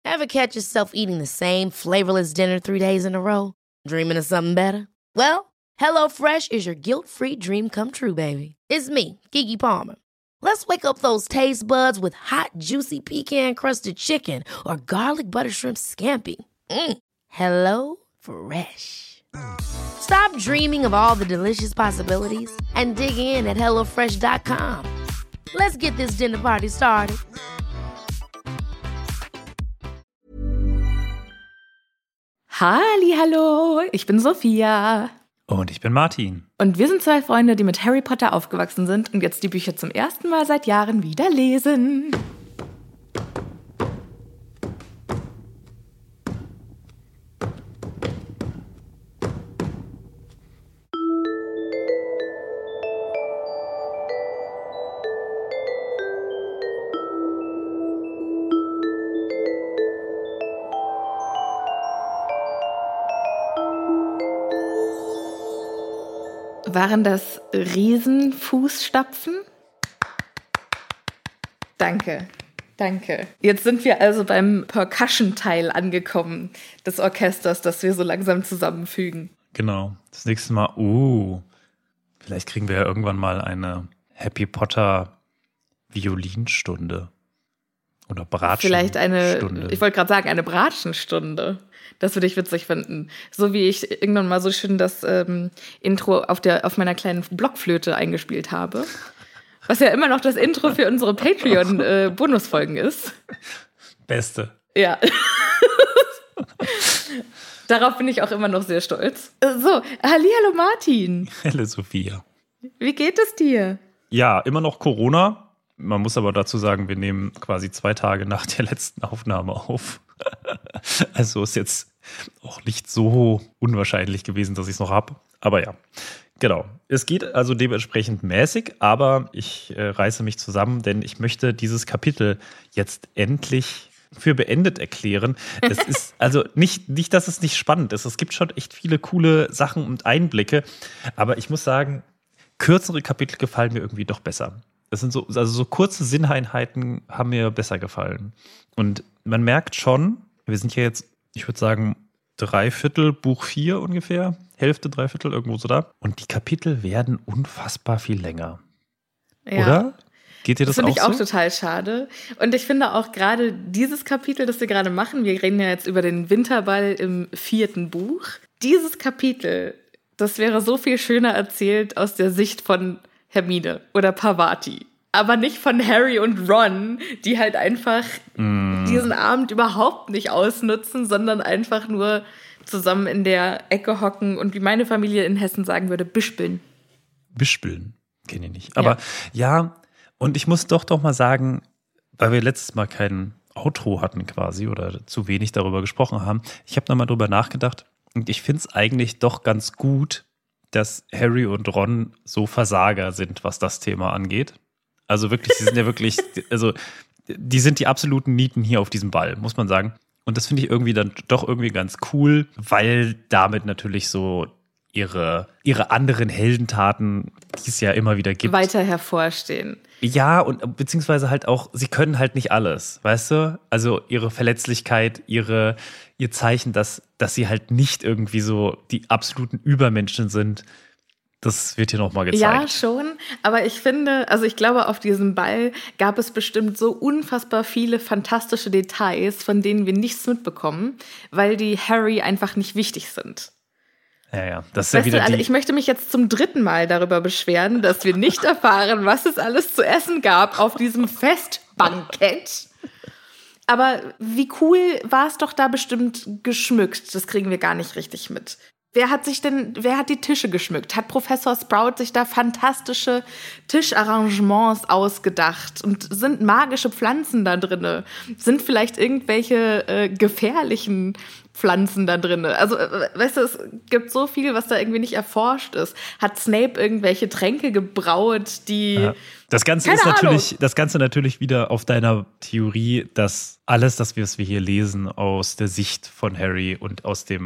Ever catch yourself eating the same flavorless dinner 3 days in a row? Dreaming of something better? Well, HelloFresh is your guilt-free dream come true, baby. It's me, Keke Palmer. Let's wake up those taste buds with hot, juicy pecan-crusted chicken or garlic butter shrimp scampi. Hello Fresh. Stop dreaming of all the delicious possibilities and dig in at HelloFresh.com. Let's get this dinner party started. Hallihallo, ich bin Sophia. Und ich bin Martin. Und wir sind 2 Freunde, die mit Harry Potter aufgewachsen sind und jetzt die Bücher zum ersten Mal seit Jahren wieder lesen. Waren das Riesenfußstapfen? Danke. Jetzt sind wir also beim Percussion-Teil angekommen des Orchesters, das wir so langsam zusammenfügen. Genau. Das nächste Mal, vielleicht kriegen wir ja irgendwann mal eine Harry Potter Violinstunde. Oder Bratschenstunde. Ich wollte gerade sagen, eine Bratschenstunde. Das würde ich witzig finden. So wie ich irgendwann mal so schön das Intro auf meiner kleinen Blockflöte eingespielt habe. Was ja immer noch das Intro für unsere Patreon-Bonusfolgen ist. Beste. Ja. Darauf bin ich auch immer noch sehr stolz. So, hallihallo Martin. Hallo Sophia. Wie geht es dir? Ja, immer noch Corona. Man muss aber dazu sagen, wir nehmen quasi 2 Tage nach der letzten Aufnahme auf. Also ist jetzt auch nicht so unwahrscheinlich gewesen, dass ich es noch habe. Aber ja, genau. Es geht also dementsprechend mäßig, aber ich reiße mich zusammen, denn ich möchte dieses Kapitel jetzt endlich für beendet erklären. Es ist also nicht, dass es nicht spannend ist. Es gibt schon echt viele coole Sachen und Einblicke. Aber ich muss sagen, kürzere Kapitel gefallen mir irgendwie doch besser. Das sind so kurze Sinneinheiten haben mir besser gefallen. Und man merkt schon, wir sind ja jetzt, ich würde sagen, 3/4 Buch 4 ungefähr, Hälfte, 3/4, irgendwo so da. Und die Kapitel werden unfassbar viel länger. Ja. Oder? Geht dir das auch so? Das finde ich auch total schade. Und ich finde auch gerade dieses Kapitel, das wir gerade machen, wir reden ja jetzt über den Winterball im 4. Buch. Dieses Kapitel, das wäre so viel schöner erzählt aus der Sicht von Hermine oder Parvati. Aber nicht von Harry und Ron, die halt einfach diesen Abend überhaupt nicht ausnutzen, sondern einfach nur zusammen in der Ecke hocken und wie meine Familie in Hessen sagen würde, bispeln. Bispeln, kenne ich nicht. Aber ja, und ich muss doch mal sagen, weil wir letztes Mal kein Outro hatten quasi oder zu wenig darüber gesprochen haben, ich habe nochmal drüber nachgedacht und ich finde es eigentlich doch ganz gut, dass Harry und Ron so Versager sind, was das Thema angeht. Also wirklich, sie sind ja wirklich, also die sind die absoluten Nieten hier auf diesem Ball, muss man sagen. Und das finde ich irgendwie dann doch irgendwie ganz cool, weil damit natürlich so ihre anderen Heldentaten, die es ja immer wieder gibt, weiter hervorstehen. Ja, und beziehungsweise halt auch, sie können halt nicht alles, weißt du? Also ihre Verletzlichkeit, ihr Zeichen, dass sie halt nicht irgendwie so die absoluten Übermenschen sind, das wird hier nochmal gezeigt. Ja, schon. Aber ich finde, also ich glaube, auf diesem Ball gab es bestimmt so unfassbar viele fantastische Details, von denen wir nichts mitbekommen, weil die Harry einfach nicht wichtig sind. Ja. Das ist ja wieder ich möchte mich jetzt zum 3. Mal darüber beschweren, dass wir nicht erfahren, was es alles zu essen gab auf diesem Festbankett. Aber wie cool war es doch da bestimmt geschmückt. Das kriegen wir gar nicht richtig mit. Wer hat die Tische geschmückt? Hat Professor Sprout sich da fantastische Tischarrangements ausgedacht? Und sind magische Pflanzen da drinne? Sind vielleicht irgendwelche gefährlichen Pflanzen da drinne? Also, weißt du, es gibt so viel, was da irgendwie nicht erforscht ist. Hat Snape irgendwelche Tränke gebraut, die... Ja. Das Ganze natürlich wieder auf deiner Theorie, dass alles, das was wir hier lesen, aus der Sicht von Harry und aus der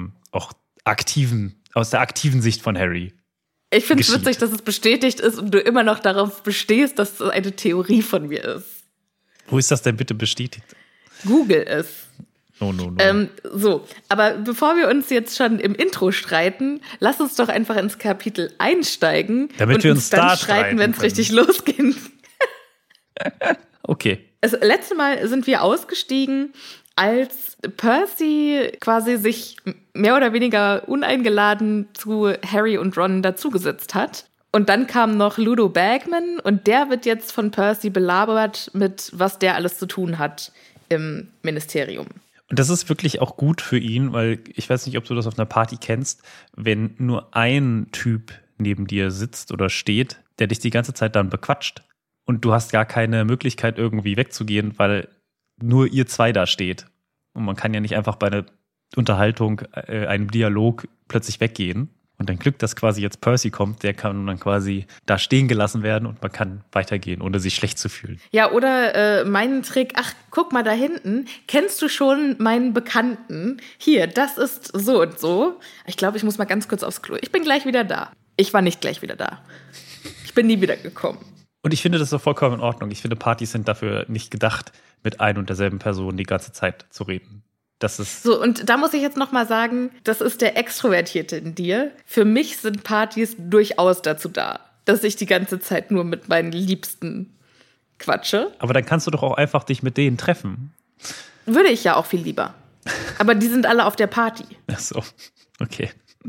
aktiven Sicht von Harry. Ich finde es witzig, dass es bestätigt ist und du immer noch darauf bestehst, dass es eine Theorie von mir ist. Wo ist das denn bitte bestätigt? Google es. No. So, aber bevor wir uns jetzt schon im Intro streiten, lass uns doch einfach ins Kapitel einsteigen. Damit und wir uns dann da streiten, wenn es können. richtig losgeht. Okay. Also, letztes Mal sind wir ausgestiegen, als Percy quasi sich mehr oder weniger uneingeladen zu Harry und Ron dazugesetzt hat. Und dann kam noch Ludo Bagman und der wird jetzt von Percy belabert mit, was der alles zu tun hat im Ministerium. Und das ist wirklich auch gut für ihn, weil ich weiß nicht, ob du das auf einer Party kennst, wenn nur ein Typ neben dir sitzt oder steht, der dich die ganze Zeit dann bequatscht und du hast gar keine Möglichkeit irgendwie wegzugehen, weil nur ihr zwei da steht. Und man kann ja nicht einfach bei einer Unterhaltung, einem Dialog plötzlich weggehen. Und dann Glück, dass quasi jetzt Percy kommt, der kann dann quasi da stehen gelassen werden und man kann weitergehen, ohne sich schlecht zu fühlen. Ja, oder meinen Trick, ach, guck mal da hinten, kennst du schon meinen Bekannten? Hier, das ist so und so. Ich glaube, ich muss mal ganz kurz aufs Klo. Ich bin gleich wieder da. Ich war nicht gleich wieder da. Ich bin nie wieder gekommen. Und ich finde das so vollkommen in Ordnung. Ich finde, Partys sind dafür nicht gedacht, mit ein und derselben Person die ganze Zeit zu reden. Das ist so, und da muss ich jetzt noch mal sagen, das ist der Extrovertierte in dir. Für mich sind Partys durchaus dazu da, dass ich die ganze Zeit nur mit meinen Liebsten quatsche. Aber dann kannst du doch auch einfach dich mit denen treffen. Würde ich ja auch viel lieber. Aber die sind alle auf der Party. Ach so, okay.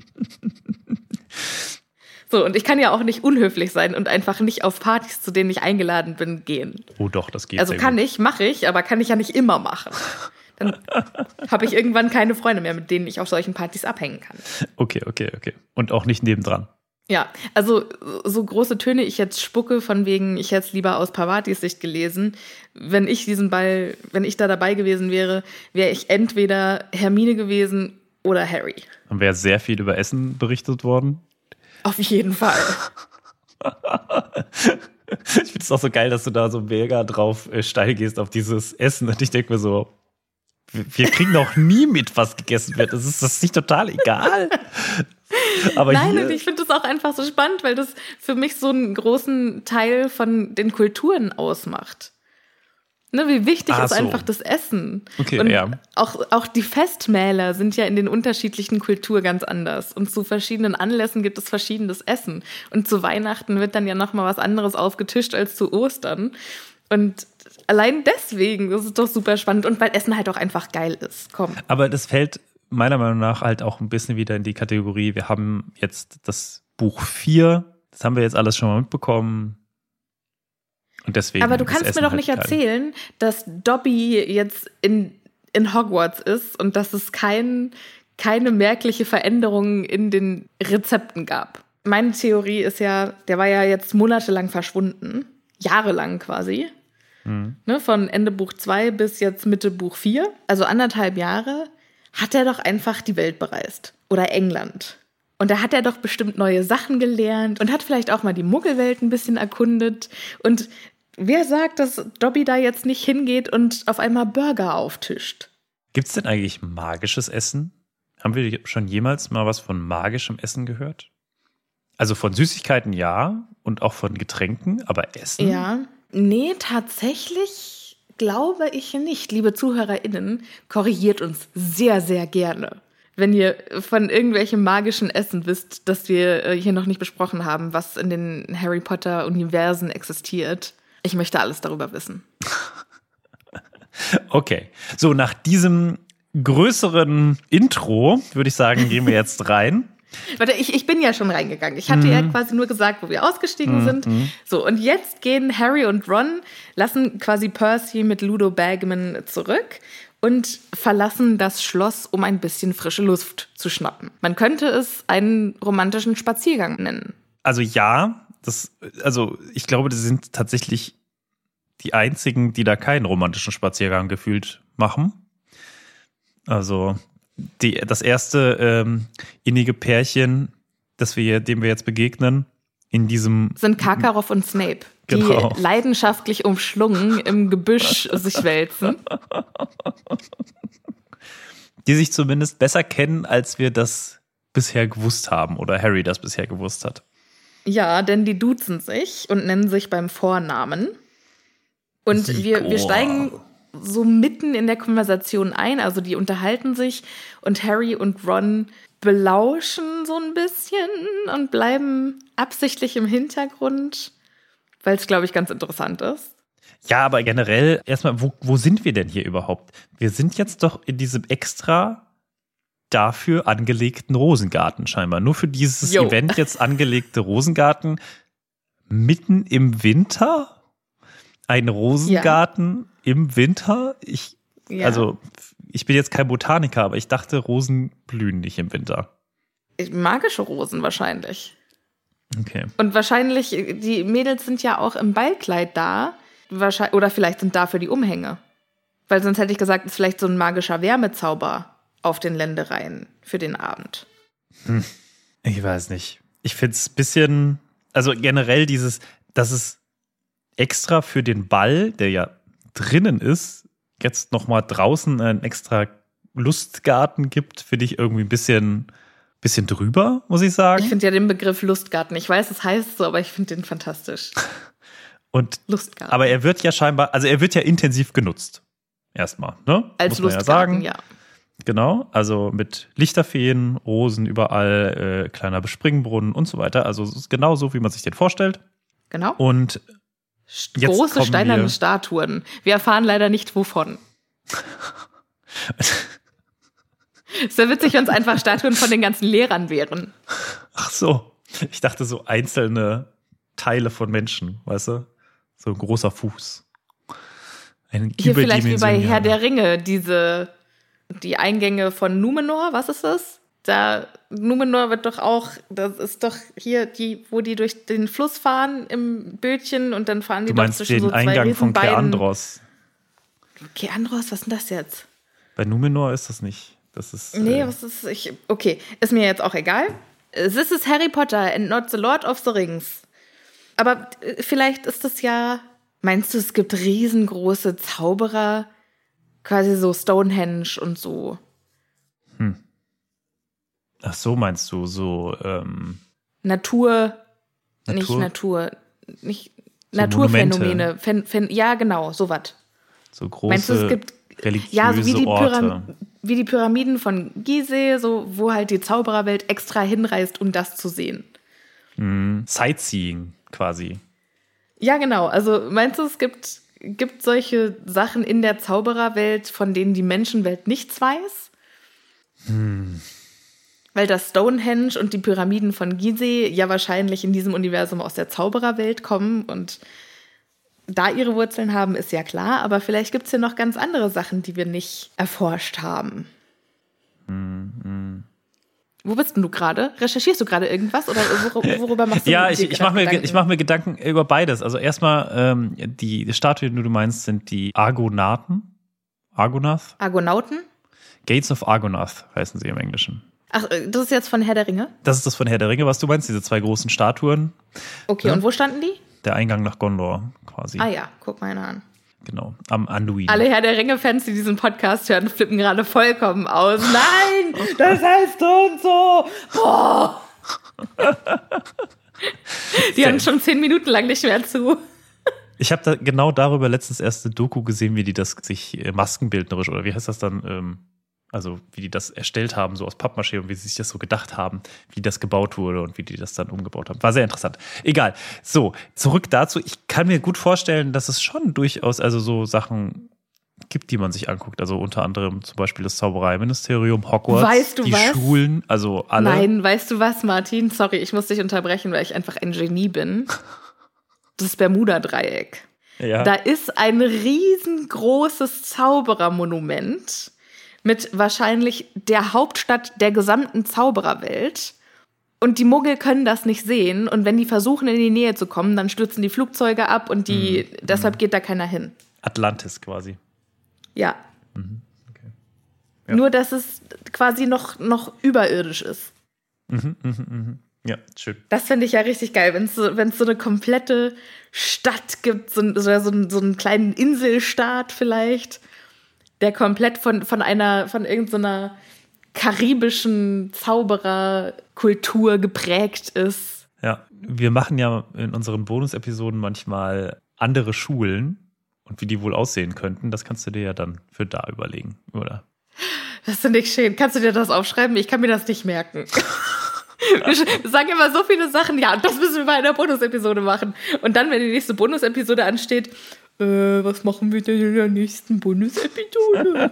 So, und ich kann ja auch nicht unhöflich sein und einfach nicht auf Partys, zu denen ich eingeladen bin, gehen. Oh doch, das geht. Also kann ich, mache ich, aber kann ich ja nicht immer machen. Dann habe ich irgendwann keine Freunde mehr, mit denen ich auf solchen Partys abhängen kann. Okay. Und auch nicht nebendran. Ja, also so große Töne ich jetzt spucke, von wegen, ich hätte es lieber aus Pavatis Sicht gelesen. Wenn ich da dabei gewesen wäre, wäre ich entweder Hermine gewesen oder Harry. Dann wäre sehr viel über Essen berichtet worden. Auf jeden Fall. Ich finde es auch so geil, dass du da so mega drauf steil gehst auf dieses Essen. Und ich denke mir so, wir kriegen noch nie mit, was gegessen wird. Ist das nicht total egal? Aber nein, und ich finde das auch einfach so spannend, weil das für mich so einen großen Teil von den Kulturen ausmacht. Ne, wie wichtig ist einfach das Essen. Okay, und ja. Auch die Festmäler sind ja in den unterschiedlichen Kulturen ganz anders. Und zu verschiedenen Anlässen gibt es verschiedenes Essen. Und zu Weihnachten wird dann ja nochmal was anderes aufgetischt als zu Ostern. Und allein deswegen ist es doch super spannend. Und weil Essen halt auch einfach geil ist. Komm. Aber das fällt meiner Meinung nach halt auch ein bisschen wieder in die Kategorie, wir haben jetzt das Buch 4, das haben wir jetzt alles schon mal mitbekommen. Und deswegen. Aber du kannst mir doch nicht erzählen, dass Dobby jetzt in Hogwarts ist und dass es keine merkliche Veränderung in den Rezepten gab. Meine Theorie ist ja, der war ja jetzt monatelang verschwunden. Jahrelang quasi. Ne, von Ende Buch 2 bis jetzt Mitte Buch 4. Also 1,5 Jahre hat er doch einfach die Welt bereist. Oder England. Und da hat er doch bestimmt neue Sachen gelernt und hat vielleicht auch mal die Muggelwelt ein bisschen erkundet. Und wer sagt, dass Dobby da jetzt nicht hingeht und auf einmal Burger auftischt? Gibt es denn eigentlich magisches Essen? Haben wir schon jemals mal was von magischem Essen gehört? Also von Süßigkeiten ja und auch von Getränken, aber Essen? Ja, nee, tatsächlich glaube ich nicht. Liebe ZuhörerInnen, korrigiert uns sehr, sehr gerne, wenn ihr von irgendwelchem magischen Essen wisst, das wir hier noch nicht besprochen haben, was in den Harry Potter-Universen existiert. Ich möchte alles darüber wissen. Okay, so nach diesem größeren Intro, würde ich sagen, gehen wir jetzt rein. Warte, ich bin ja schon reingegangen. Ich hatte ja quasi nur gesagt, wo wir ausgestiegen sind. So, und jetzt gehen Harry und Ron, lassen quasi Percy mit Ludo Bagman zurück und verlassen das Schloss, um ein bisschen frische Luft zu schnappen. Man könnte es einen romantischen Spaziergang nennen. Also ja, ich glaube, das sind tatsächlich die einzigen, die da keinen romantischen Spaziergang gefühlt machen. Also das erste innige Pärchen, dem wir jetzt begegnen, in diesem sind Karkaroff und Snape, die leidenschaftlich umschlungen im Gebüsch sich wälzen. Die sich zumindest besser kennen, als wir das bisher gewusst haben oder Harry das bisher gewusst hat. Ja, denn die duzen sich und nennen sich beim Vornamen. Und wir steigen so mitten in der Konversation ein. Also die unterhalten sich und Harry und Ron belauschen so ein bisschen und bleiben absichtlich im Hintergrund, weil es, glaube ich, ganz interessant ist. Ja, aber generell erstmal, wo sind wir denn hier überhaupt? Wir sind jetzt doch in diesem extra dafür angelegten Rosengarten scheinbar. Nur für dieses Event jetzt angelegte Rosengarten mitten im Winter? Ein Rosengarten im Winter? Also, ich bin jetzt kein Botaniker, aber ich dachte, Rosen blühen nicht im Winter. Magische Rosen wahrscheinlich. Okay. Und wahrscheinlich, die Mädels sind ja auch im Ballkleid da. Oder vielleicht sind dafür die Umhänge. Weil sonst hätte ich gesagt, es ist vielleicht so ein magischer Wärmezauber auf den Ländereien für den Abend. Ich weiß nicht. Ich finde es ein bisschen, also generell dass es extra für den Ball, der ja drinnen ist, jetzt nochmal draußen einen extra Lustgarten gibt, finde ich irgendwie ein bisschen drüber, muss ich sagen. Ich finde ja den Begriff Lustgarten, ich weiß, es heißt so, aber ich finde den fantastisch. Lustgarten. Aber er wird ja scheinbar, also er wird ja intensiv genutzt. Erstmal, ne? Als muss man Lustgarten, ja sagen. Genau, also mit Lichterfeen, Rosen überall, kleiner Bespringbrunnen und so weiter. Also es ist genau so, wie man sich den vorstellt. Genau. Und große steinerne Statuen. Wir erfahren leider nicht, wovon. Es wäre witzig, wenn es einfach Statuen von den ganzen Lehrern wären. Ach so, ich dachte so einzelne Teile von Menschen, weißt du? So ein großer Fuß. Hier vielleicht wie bei Herr der Ringe, die Eingänge von Numenor, was ist das? Numenor wird doch auch, das ist doch hier wo die durch den Fluss fahren im Bötchen und dann fahren die doch zwischen so zwei Riesenbeinen. Du meinst den Eingang von Keandros. Keandros, was ist denn das jetzt? Bei Numenor ist das nicht. Das ist. Nee, was ist. Okay, ist mir jetzt auch egal. This is Harry Potter and not the Lord of the Rings. Aber vielleicht ist das ja. Meinst du, es gibt riesengroße Zauberer? Quasi so Stonehenge und so. Ach so, meinst du, so. Naturphänomene. Ja, genau, sowas. So große. Meinst du, es gibt religiöse Orte. Wie die Pyramiden von Gizeh, so, wo halt die Zaubererwelt extra hinreist, um das zu sehen. Sightseeing quasi. Ja, genau. Also meinst du, es gibt solche Sachen in der Zaubererwelt, von denen die Menschenwelt nichts weiß? Weil das Stonehenge und die Pyramiden von Gizeh ja wahrscheinlich in diesem Universum aus der Zaubererwelt kommen und da ihre Wurzeln haben, ist ja klar. Aber vielleicht gibt es ja noch ganz andere Sachen, die wir nicht erforscht haben. Wo bist denn du gerade? Recherchierst du gerade irgendwas oder worüber machst du Gedanken? Ich mach mir Gedanken über beides. Also erstmal, die Statuen, die du meinst, sind die Argonauten. Argonauten? Gates of Argonath heißen sie im Englischen. Ach, das ist jetzt von Herr der Ringe? Das ist das von Herr der Ringe, was du meinst, diese zwei großen Statuen. Okay, und wo standen die? Der Eingang nach Gondor quasi. Ah ja, guck mal einer an. Genau, am Anduin. Alle Herr der Ringe-Fans, die diesen Podcast hören, flippen gerade vollkommen aus. Nein, das heißt so und so. Boah. Die haben schon 10 Minuten lang nicht mehr zu. Ich habe da genau darüber letztens erst eine Doku gesehen, wie die das sich maskenbildnerisch, oder wie heißt das dann, also wie die das erstellt haben, so aus Pappmaché und wie sie sich das so gedacht haben, wie das gebaut wurde und wie die das dann umgebaut haben. War sehr interessant. Egal. So, zurück dazu. Ich kann mir gut vorstellen, dass es schon durchaus also so Sachen gibt, die man sich anguckt. Also unter anderem zum Beispiel das Zaubereiministerium, Hogwarts, weißt du die was? Schulen, also alle. Nein, weißt du was, Martin? Sorry, ich muss dich unterbrechen, weil ich einfach ein Genie bin. Das Bermuda-Dreieck. Ja. Da ist ein riesengroßes Zauberermonument mit wahrscheinlich der Hauptstadt der gesamten Zaubererwelt. Und die Muggel können das nicht sehen. Und wenn die versuchen, in die Nähe zu kommen, dann stürzen die Flugzeuge ab und deshalb geht da keiner hin. Atlantis quasi. Ja. Okay. Ja. Nur, dass es quasi noch überirdisch ist. Ja, schön. Das finde ich ja richtig geil, wenn es so eine komplette Stadt gibt, so einen kleinen Inselstaat vielleicht, der komplett von irgendeiner karibischen Zaubererkultur geprägt ist. Ja, wir machen ja in unseren Bonus-Episoden manchmal andere Schulen Und wie die wohl aussehen könnten, das kannst du dir ja dann für da überlegen, oder? Das finde ich schön. Kannst du dir das aufschreiben? Ich kann mir das nicht merken. Wir sagen immer so viele Sachen, ja, und das müssen wir bei einer Bonus-Episode machen. Und dann, wenn die nächste Bonus-Episode ansteht, was machen wir denn in der nächsten Bonus-Episode?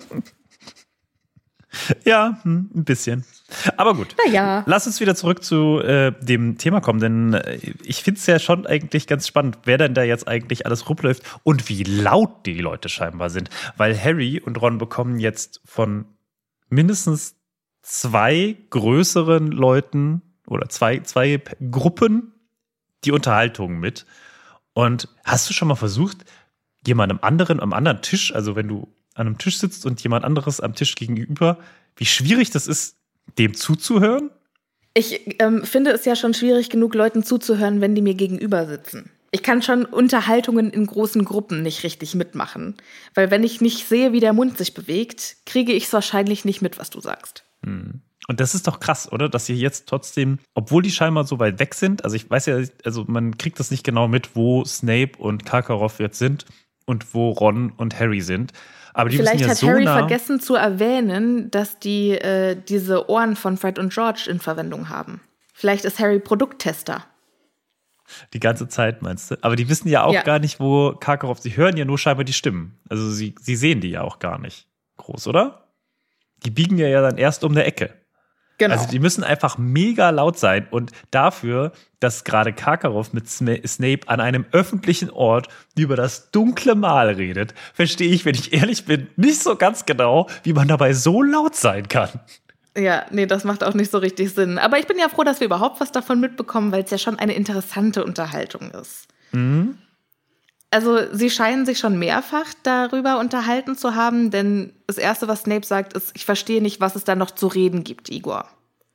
Ja, ein bisschen. Aber gut. Naja. Lass uns wieder zurück zu dem Thema kommen, denn ich finde es ja schon eigentlich ganz spannend, wer denn da jetzt eigentlich alles rumläuft und wie laut die Leute scheinbar sind. Weil Harry und Ron bekommen jetzt von mindestens 2 größeren Leuten oder zwei Gruppen die Unterhaltung mit. Und hast du schon mal versucht, jemandem anderen am anderen Tisch, also wenn du an einem Tisch sitzt und jemand anderes am Tisch gegenüber, wie schwierig das ist, dem zuzuhören? Ich finde es ja schon schwierig genug, Leuten zuzuhören, wenn die mir gegenüber sitzen. Ich kann schon Unterhaltungen in großen Gruppen nicht richtig mitmachen. Weil wenn ich nicht sehe, wie der Mund sich bewegt, kriege ich es wahrscheinlich nicht mit, was du sagst. Und das ist doch krass, oder? Dass ihr jetzt trotzdem, obwohl die scheinbar so weit weg sind, also ich weiß ja, also man kriegt das nicht genau mit, wo Snape und Karkaroff jetzt sind und wo Ron und Harry sind. Aber die Vielleicht wissen ja hat so Harry nah vergessen zu erwähnen, dass die diese Ohren von Fred und George in Verwendung haben. Vielleicht ist Harry Produkttester. die ganze Zeit, meinst du? Aber die wissen ja auch Ja. gar nicht, wo Karkaroff, sie hören ja nur scheinbar die Stimmen. Also sie sehen die ja auch gar nicht groß, oder? Die biegen ja dann erst um der Ecke. Genau. Also die müssen einfach mega laut sein und dafür, dass gerade Karkaroff mit Snape an einem öffentlichen Ort über das dunkle Mal redet, verstehe ich, wenn ich ehrlich bin, nicht so ganz genau, wie man dabei so laut sein kann. Ja, nee, das macht auch nicht so richtig Sinn. Aber ich bin ja froh, dass wir überhaupt was davon mitbekommen, weil es ja schon eine interessante Unterhaltung ist. Mhm. Also sie scheinen sich schon mehrfach darüber unterhalten zu haben, denn das Erste, was Snape sagt, ist, ich verstehe nicht, was es da noch zu reden gibt, Igor.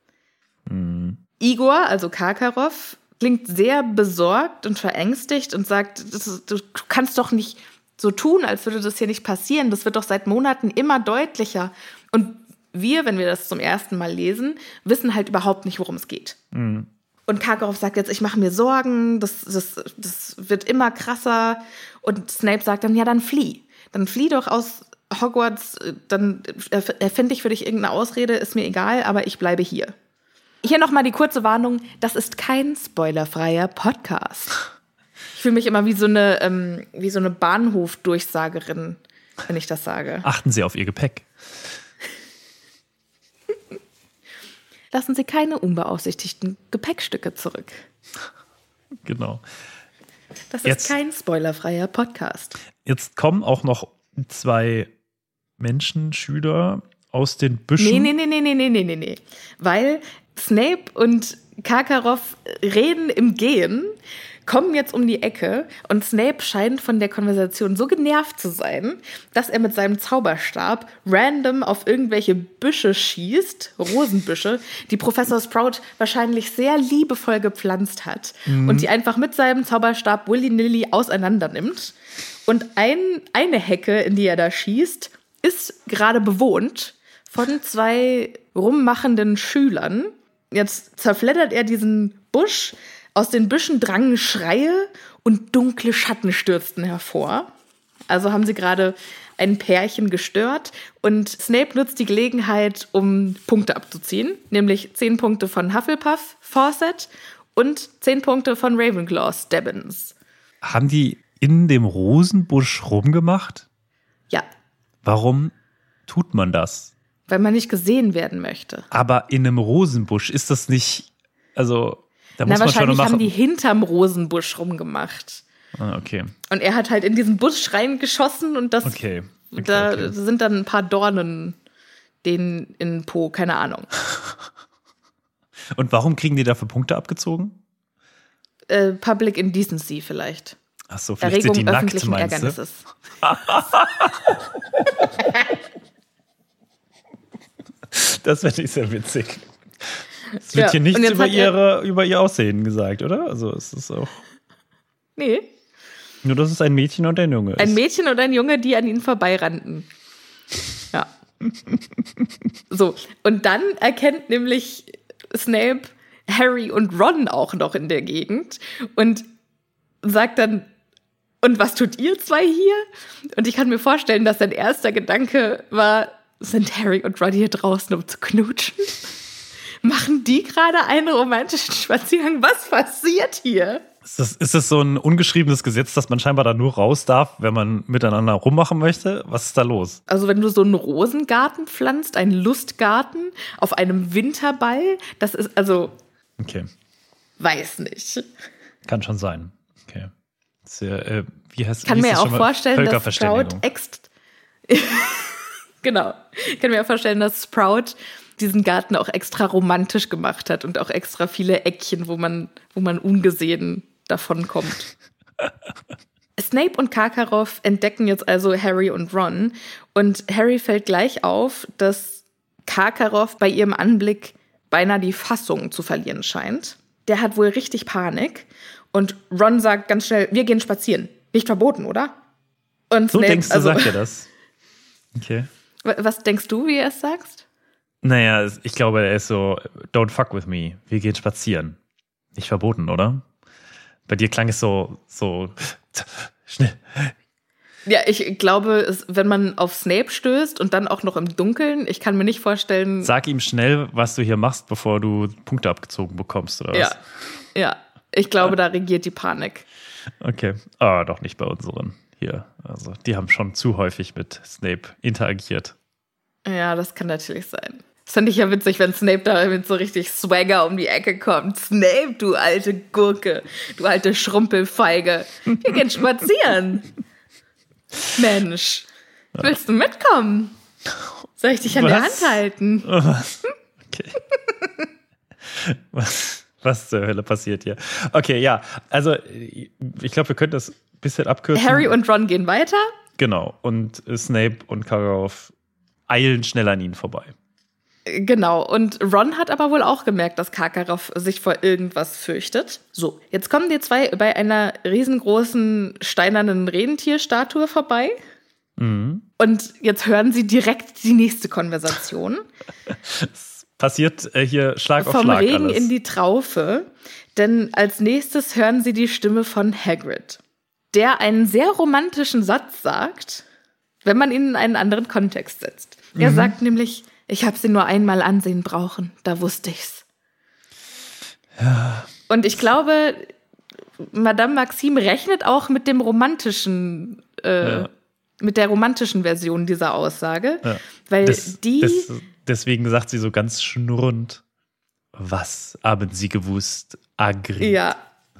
Igor, also Karkaroff, klingt sehr besorgt und verängstigt und sagt, du kannst doch nicht so tun, als würde das hier nicht passieren. Das wird doch seit Monaten immer deutlicher. Und wir, wenn wir das zum ersten Mal lesen, wissen halt überhaupt nicht, worum es geht. Und Karkaroff sagt jetzt, ich mache mir Sorgen, das wird immer krasser. Und Snape sagt dann, ja, dann flieh. Dann flieh doch aus Hogwarts, dann erfinde ich für dich irgendeine Ausrede, ist mir egal, aber ich bleibe hier. Hier nochmal die kurze Warnung, das ist kein spoilerfreier Podcast. Ich fühle mich immer wie so eine Bahnhofdurchsagerin, wenn ich das sage. Achten Sie auf Ihr Gepäck. Lassen Sie keine unbeaufsichtigten Gepäckstücke zurück. Genau. Das Jetzt- ist kein spoilerfreier Podcast. Jetzt kommen auch noch 2 Schüler aus den Büschen. Nee. Weil Snape und Karkaroff reden im Gehen, kommen jetzt um die Ecke und Snape scheint von der Konversation so genervt zu sein, dass er mit seinem Zauberstab random auf irgendwelche Büsche schießt, Rosenbüsche, die Professor Sprout wahrscheinlich sehr liebevoll gepflanzt hat und die einfach mit seinem Zauberstab willy-nilly auseinander nimmt. Und eine Hecke, in die er da schießt, ist gerade bewohnt von 2 rummachenden Schülern. Jetzt zerfleddert er diesen Busch. Aus den Büschen drangen Schreie und dunkle Schatten stürzten hervor. Also haben sie gerade ein Pärchen gestört. Und Snape nutzt die Gelegenheit, um Punkte abzuziehen. Nämlich 10 Punkte von Hufflepuff, Fawcett und 10 Punkte von Ravenclaw, Stebbins. Haben die in dem Rosenbusch rumgemacht? Ja, Warum tut man das? weil man nicht gesehen werden möchte. Aber in einem Rosenbusch ist das nicht, also da muss man schon noch wahrscheinlich haben machen. die hinterm Rosenbusch rumgemacht. Ah, okay. Und er hat halt in diesen Busch reingeschossen und das Okay. da sind dann ein paar Dornen denen in den Po, keine Ahnung. Und warum kriegen die dafür Punkte abgezogen? Public Indecency vielleicht. Ach so, vielleicht Erregung sind die nackt, öffentlichen meinst du? Ärgernisses. Das wäre nicht sehr witzig. Es wird Ja, hier und nichts jetzt über ihr Aussehen gesagt, oder? Also es ist auch Nee, nur, dass es ein Mädchen und ein Junge ist. ein Mädchen und ein Junge, die an ihnen vorbeirannten. Ja. So, und dann erkennt nämlich Snape Harry und Ron auch noch in der Gegend und sagt dann, Und was tut ihr zwei hier? Und ich kann mir vorstellen, dass sein erster Gedanke war, sind Harry und Ron hier draußen, um zu knutschen? Machen die gerade einen romantischen Spaziergang? Was passiert hier? Ist das so ein ungeschriebenes Gesetz, dass man scheinbar da nur raus darf, wenn man miteinander rummachen möchte? Was ist da los? Also wenn du so einen Rosengarten pflanzt, einen Lustgarten auf einem Winterball, das ist also... Okay. Weiß nicht. Kann schon sein. Okay. Wie heißt, kann wie mir das auch vorstellen, dass Sprout genau. Ich kann mir auch vorstellen, dass Sprout diesen Garten auch extra romantisch gemacht hat und auch extra viele Eckchen, wo man ungesehen davon kommt. Snape und Karkaroff entdecken jetzt also Harry und Ron und Harry fällt gleich auf, dass Karkaroff bei ihrem Anblick beinahe die Fassung zu verlieren scheint. Der hat wohl richtig Panik und Ron sagt ganz schnell, wir gehen spazieren. Nicht verboten, oder? Und so Snape, denkst du, sagt er das? Okay. Was denkst du, wie er es sagst? Naja, ich glaube, er ist so, don't fuck with me. Wir gehen spazieren. Nicht verboten, oder? Bei dir klang es so schnell. Ja, ich glaube, wenn man auf Snape stößt und dann auch noch im Dunkeln, ich kann mir nicht vorstellen... Sag ihm schnell, was du hier machst, bevor du Punkte abgezogen bekommst, oder was? Ja. Ich glaube, da regiert die Panik. Okay. Aber doch nicht bei unseren hier. Also, die haben schon zu häufig mit Snape interagiert. Ja, das kann natürlich sein. Das fände ich ja witzig, wenn Snape da mit so richtig Swagger um die Ecke kommt. Snape, du alte Gurke, du alte Schrumpelfeige. Wir gehen spazieren. Mensch, willst du mitkommen? Soll ich dich an der Hand halten? Okay. Was zur Hölle passiert hier? Okay, ja. Also, ich glaube, wir können das ein bisschen abkürzen. Harry und Ron gehen weiter. Genau. Und Snape und Karkaroff eilen schnell an ihnen vorbei. Genau. Und Ron hat aber wohl auch gemerkt, dass Karkaroff sich vor irgendwas fürchtet. So, jetzt kommen die zwei bei einer riesengroßen steinernen Rentierstatue vorbei. Mhm. Und jetzt hören sie direkt die nächste Konversation. Passiert hier Schlag auf Vom Schlag Regen alles. in die Traufe, denn als nächstes hören sie die Stimme von Hagrid, der einen sehr romantischen Satz sagt, wenn man ihn in einen anderen Kontext setzt. Er sagt nämlich, ich habe sie nur einmal ansehen brauchen, da wusste ich's. Ja. Und ich glaube, Madame Maxime rechnet auch mit dem romantischen, mit der romantischen Version dieser Aussage, weil deswegen sagt sie so ganz schnurrend, was haben Sie gewusst, Hagrid? Ja.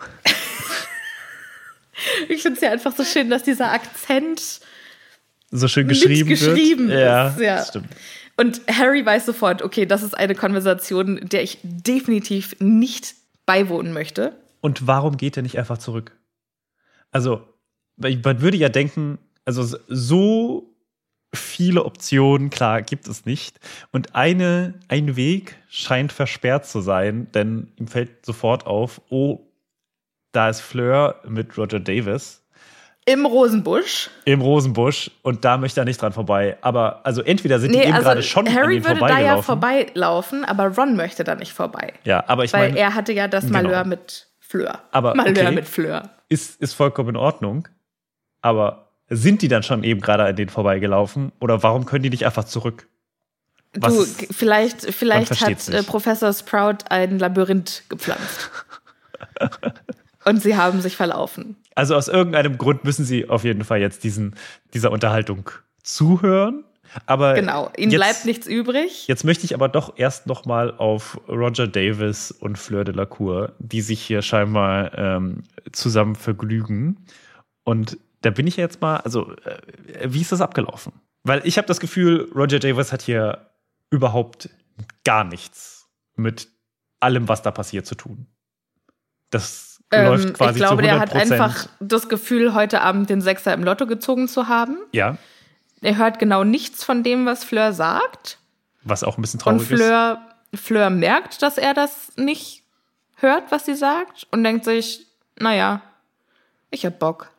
Ich finde es ja einfach so schön, dass dieser Akzent so schön geschrieben wird. Ja, stimmt. Und Harry weiß sofort, okay, das ist eine Konversation, der ich definitiv nicht beiwohnen möchte. Und warum geht er nicht einfach zurück? Also, man würde ja denken, also so viele Optionen, klar, gibt es nicht. Und ein Weg scheint versperrt zu sein, denn ihm fällt sofort auf, oh, da ist Fleur mit Roger Davis. Im Rosenbusch. Und da möchte er nicht dran vorbei. Aber also entweder sind die eben gerade schon Harry an ihm würde da ja vorbeilaufen, aber Ron möchte da nicht vorbei. Ja, aber weil er hatte ja das Malheur mit Fleur. Aber Malheur mit Fleur. Ist vollkommen in Ordnung. Aber sind die dann schon eben gerade an denen vorbeigelaufen? Oder warum können die nicht einfach zurück? Vielleicht hat Professor Sprout ein Labyrinth gepflanzt. Und sie haben sich verlaufen. Also aus irgendeinem Grund müssen sie auf jeden Fall jetzt dieser Unterhaltung zuhören. Aber genau, ihnen bleibt nichts übrig. Jetzt möchte ich aber doch erst noch mal auf Roger Davis und Fleur de la Cour, die sich hier scheinbar zusammen vergnügen. Und da bin ich jetzt mal, also wie ist das abgelaufen? Weil ich habe das Gefühl, Roger Davis hat hier überhaupt gar nichts mit allem, was da passiert, zu tun. Das läuft quasi zu 100%. Ich glaube, der hat einfach das Gefühl, heute Abend den Sechser im Lotto gezogen zu haben. Ja. Er hört genau nichts von dem, was Fleur sagt. Was auch ein bisschen traurig ist. Und Fleur merkt, dass er das nicht hört, was sie sagt. Und denkt sich, naja, ich hab Bock.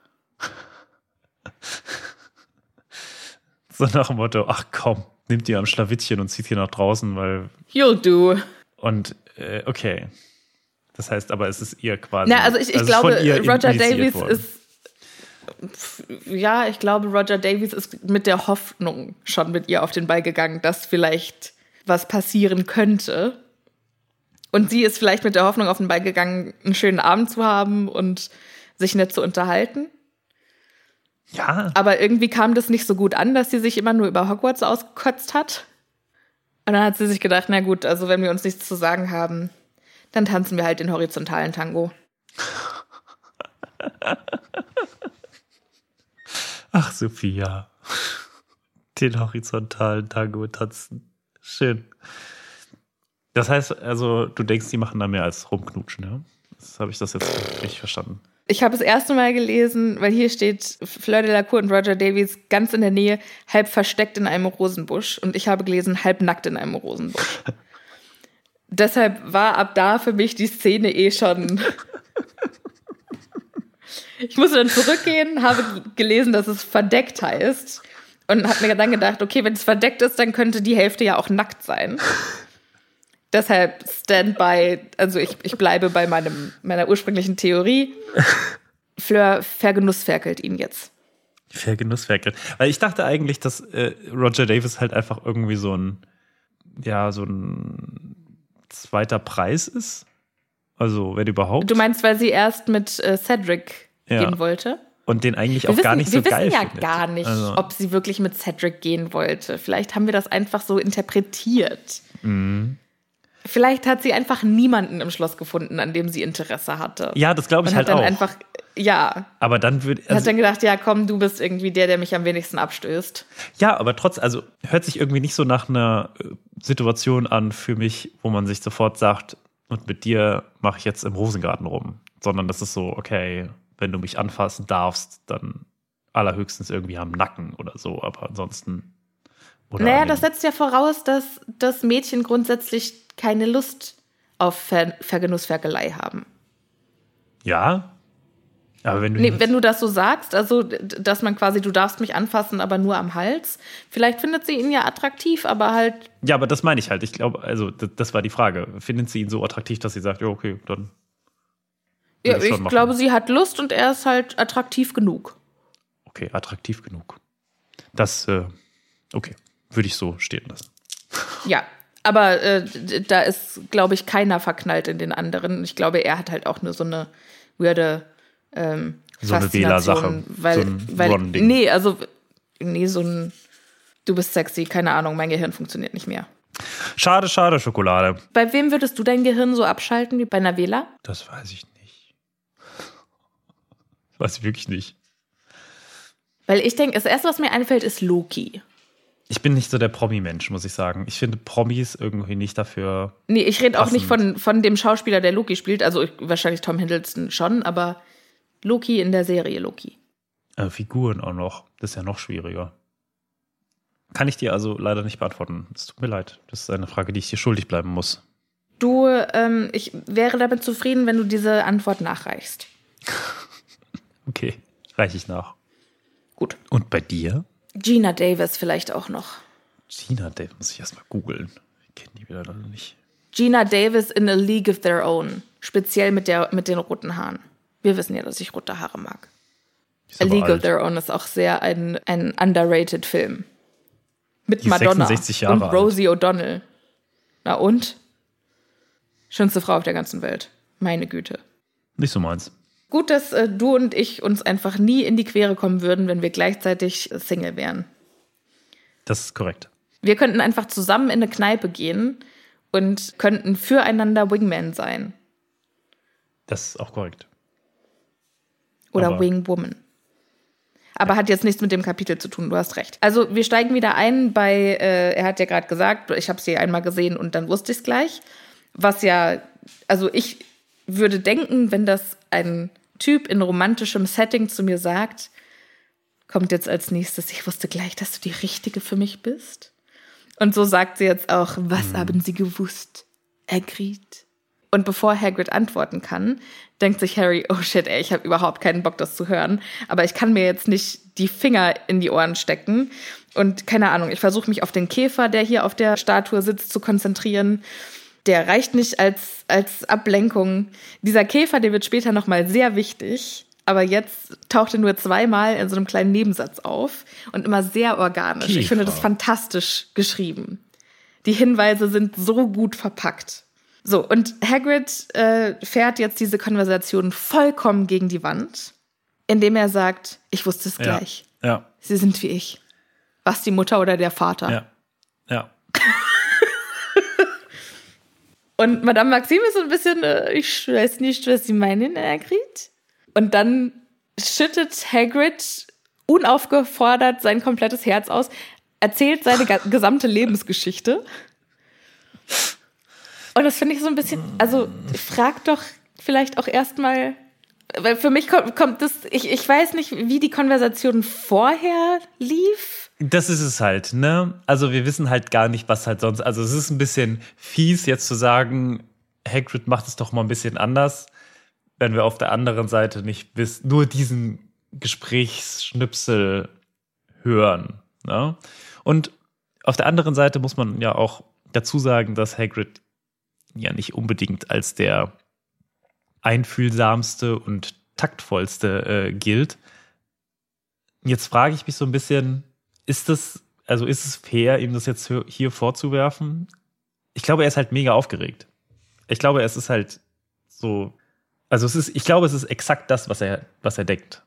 So nach dem Motto, ach komm, nimmt die am Schlawittchen und zieht hier nach draußen, weil... You'll do. Und okay. Das heißt aber, es ist ihr quasi... Na, also ich glaube, Roger Davis Ja, ich glaube, Roger Davies ist mit der Hoffnung schon mit ihr auf den Ball gegangen, dass vielleicht was passieren könnte. Und sie ist vielleicht mit der Hoffnung auf den Ball gegangen, einen schönen Abend zu haben und sich nett zu unterhalten. Ja. Aber irgendwie kam das nicht so gut an, dass sie sich immer nur über Hogwarts ausgekotzt hat. Und dann hat sie sich gedacht, na gut, also wenn wir uns nichts zu sagen haben, dann tanzen wir halt den horizontalen Tango. Ach, Sophia. Den horizontalen Tango tanzen. Schön. Das heißt, also, du denkst, die machen da mehr als rumknutschen, ja? Habe ich das jetzt richtig verstanden? Ich habe das erste Mal gelesen, weil hier steht Fleur Delacour und Roger Davies ganz in der Nähe, halb versteckt in einem Rosenbusch. Und ich habe gelesen, halb nackt in einem Rosenbusch. Deshalb war ab da für mich die Szene schon... Ich musste dann zurückgehen, habe gelesen, dass es verdeckt heißt. Und habe mir dann gedacht, okay, wenn es verdeckt ist, dann könnte die Hälfte ja auch nackt sein. Deshalb Standby, also ich bleibe bei meiner ursprünglichen Theorie. Fleur vergenussferkelt ihn jetzt. Vergenussferkelt. Weil ich dachte eigentlich, dass Roger Davies halt einfach irgendwie so ein zweiter Preis ist. Also, wenn überhaupt. Du meinst, weil sie erst mit Cedric gehen wollte? Und den eigentlich auch gar nicht so geil findet. Wir wissen ja gar nicht, ob sie wirklich mit Cedric gehen wollte. Vielleicht haben wir das einfach so interpretiert. Mhm. Vielleicht hat sie einfach niemanden im Schloss gefunden, an dem sie Interesse hatte. Ja, das glaube ich halt auch. Einfach, ja. Aber dann hat dann gedacht, ja komm, du bist irgendwie der mich am wenigsten abstößt. Ja, aber also hört sich irgendwie nicht so nach einer Situation an für mich, wo man sich sofort sagt, und mit dir mache ich jetzt im Rosengarten rum. Sondern das ist so, okay, wenn du mich anfassen darfst, dann allerhöchstens irgendwie am Nacken oder so, aber ansonsten... Naja, das setzt ja voraus, dass das Mädchen grundsätzlich keine Lust auf Vergenussferkelei haben. Ja, aber wenn du... wenn du das so sagst, also dass man quasi, du darfst mich anfassen, aber nur am Hals, vielleicht findet sie ihn ja attraktiv, aber halt... Ja, aber das meine ich halt. Ich glaube, also das war die Frage. Findet sie ihn so attraktiv, dass sie sagt, ja, okay, dann... Ja, ich glaube, sie hat Lust und er ist halt attraktiv genug. Okay, attraktiv genug. Das, okay, würde ich so stehen lassen. Ja, aber da ist, glaube ich, keiner verknallt in den anderen. Ich glaube, er hat halt auch nur so eine weirde so eine Wählersache. Weil so ein du bist sexy, keine Ahnung, mein Gehirn funktioniert nicht mehr. Schade, Schokolade. Bei wem würdest du dein Gehirn so abschalten wie bei einer Wähler? Das weiß ich nicht. Weiß ich wirklich nicht. Weil ich denke, das Erste, was mir einfällt, ist Loki. Ich bin nicht so der Promi-Mensch, muss ich sagen. Ich finde Promis irgendwie nicht dafür. Nee, ich rede auch nicht von dem Schauspieler, der Loki spielt. Also wahrscheinlich Tom Hiddleston schon, aber Loki in der Serie Loki. Figuren auch noch. Das ist ja noch schwieriger. Kann ich dir also leider nicht beantworten. Es tut mir leid. Das ist eine Frage, die ich dir schuldig bleiben muss. Ich wäre damit zufrieden, wenn du diese Antwort nachreichst. Okay, reiche ich nach. Gut. Und bei dir? Gina Davis vielleicht auch noch. Gina Davis, muss ich erstmal googeln. Ich kenne die wieder noch nicht. Gina Davis in A League of Their Own. Speziell mit den roten Haaren. Wir wissen ja, dass ich rote Haare mag. A League of Their Own ist auch sehr ein underrated Film. Mit Madonna 66 Jahre und Rosie O'Donnell. Na und? Schönste Frau auf der ganzen Welt. Meine Güte. Nicht so meins. Gut, dass du und ich uns einfach nie in die Quere kommen würden, wenn wir gleichzeitig Single wären. Das ist korrekt. Wir könnten einfach zusammen in eine Kneipe gehen und könnten füreinander Wingman sein. Das ist auch korrekt. Oder Wingwoman. Aber hat jetzt nichts mit dem Kapitel zu tun, du hast recht. Also wir steigen wieder ein bei, er hat ja gerade gesagt, ich habe sie einmal gesehen und dann wusste ich es gleich. Was ja, also ich würde denken, wenn das ein Typ in romantischem Setting zu mir sagt, kommt jetzt als nächstes, ich wusste gleich, dass du die Richtige für mich bist. Und so sagt sie jetzt auch, was haben sie gewusst? Hagrid. Und bevor Hagrid antworten kann, denkt sich Harry, oh shit, ey, ich habe überhaupt keinen Bock, das zu hören. Aber ich kann mir jetzt nicht die Finger in die Ohren stecken. Und keine Ahnung, ich versuche mich auf den Käfer, der hier auf der Statue sitzt, zu konzentrieren. Der reicht nicht als Ablenkung. Dieser Käfer, der wird später nochmal sehr wichtig. aber jetzt taucht er nur 2-mal in so einem kleinen Nebensatz auf und immer sehr organisch. Kiefer. Ich finde das fantastisch geschrieben. Die Hinweise sind so gut verpackt. So, und Hagrid fährt jetzt diese Konversation vollkommen gegen die Wand, indem er sagt, ich wusste es gleich. Ja. Sie sind wie ich. Was, die Mutter oder der Vater? Ja. Und Madame Maxime ist so ein bisschen, ich weiß nicht, was sie meinen, Hagrid. Und dann schüttet Hagrid unaufgefordert sein komplettes Herz aus, erzählt seine gesamte Lebensgeschichte. Und das finde ich so ein bisschen, also frag doch vielleicht auch erstmal, weil für mich kommt das, ich weiß nicht, wie die Konversation vorher lief. Das ist es halt, ne? Also wir wissen halt gar nicht, was halt sonst, also es ist ein bisschen fies jetzt zu sagen, Hagrid macht es doch mal ein bisschen anders, wenn wir auf der anderen Seite nicht nur diesen Gesprächsschnipsel hören, ne? Und auf der anderen Seite muss man ja auch dazu sagen, dass Hagrid ja nicht unbedingt als der einfühlsamste und taktvollste gilt. Jetzt frage ich mich so ein bisschen, ist es fair, ihm das jetzt hier vorzuwerfen? Ich glaube, er ist halt mega aufgeregt. Ich glaube, es ist halt so, ich glaube, es ist exakt das, was er denkt.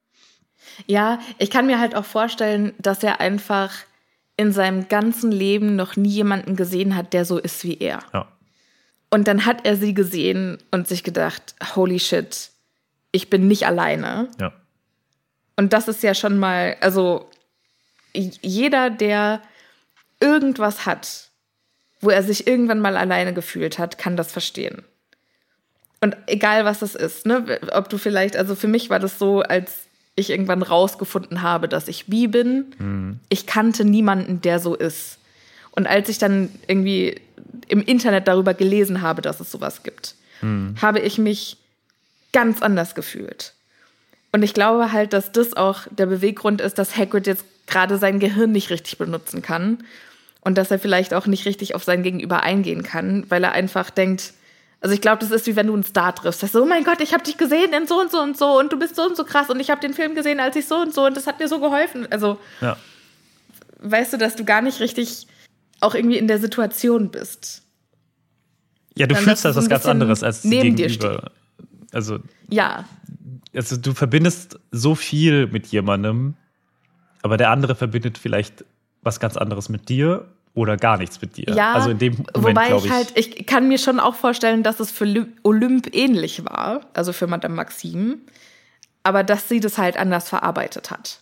Ja, ich kann mir halt auch vorstellen, dass er einfach in seinem ganzen Leben noch nie jemanden gesehen hat, der so ist wie er. Ja. Und dann hat er sie gesehen und sich gedacht, holy shit, ich bin nicht alleine. Ja. Und das ist ja schon mal, also jeder, der irgendwas hat, wo er sich irgendwann mal alleine gefühlt hat, kann das verstehen. Und egal, was das ist, ne, ob du vielleicht, also für mich war das so, als ich irgendwann rausgefunden habe, dass ich bi bin, ich kannte niemanden, der so ist. Und als ich dann irgendwie im Internet darüber gelesen habe, dass es sowas gibt, habe ich mich ganz anders gefühlt. Und ich glaube halt, dass das auch der Beweggrund ist, dass Hagrid jetzt gerade sein Gehirn nicht richtig benutzen kann und dass er vielleicht auch nicht richtig auf sein Gegenüber eingehen kann, weil er einfach denkt, also ich glaube, das ist wie wenn du einen Star triffst. Das ist so, oh mein Gott, ich habe dich gesehen in so und so und du bist so und so krass und ich habe den Film gesehen, als ich so und das hat mir so geholfen. Also, weißt du, dass du gar nicht richtig auch irgendwie in der Situation bist. Ja, du dann fühlst das was ganz anderes als neben gegenüber. Also du verbindest so viel mit jemandem, aber der andere verbindet vielleicht was ganz anderes mit dir oder gar nichts mit dir. Ja, also in dem Moment, wobei ich kann mir schon auch vorstellen, dass es für Olymp ähnlich war, also für Madame Maxime, aber dass sie das halt anders verarbeitet hat.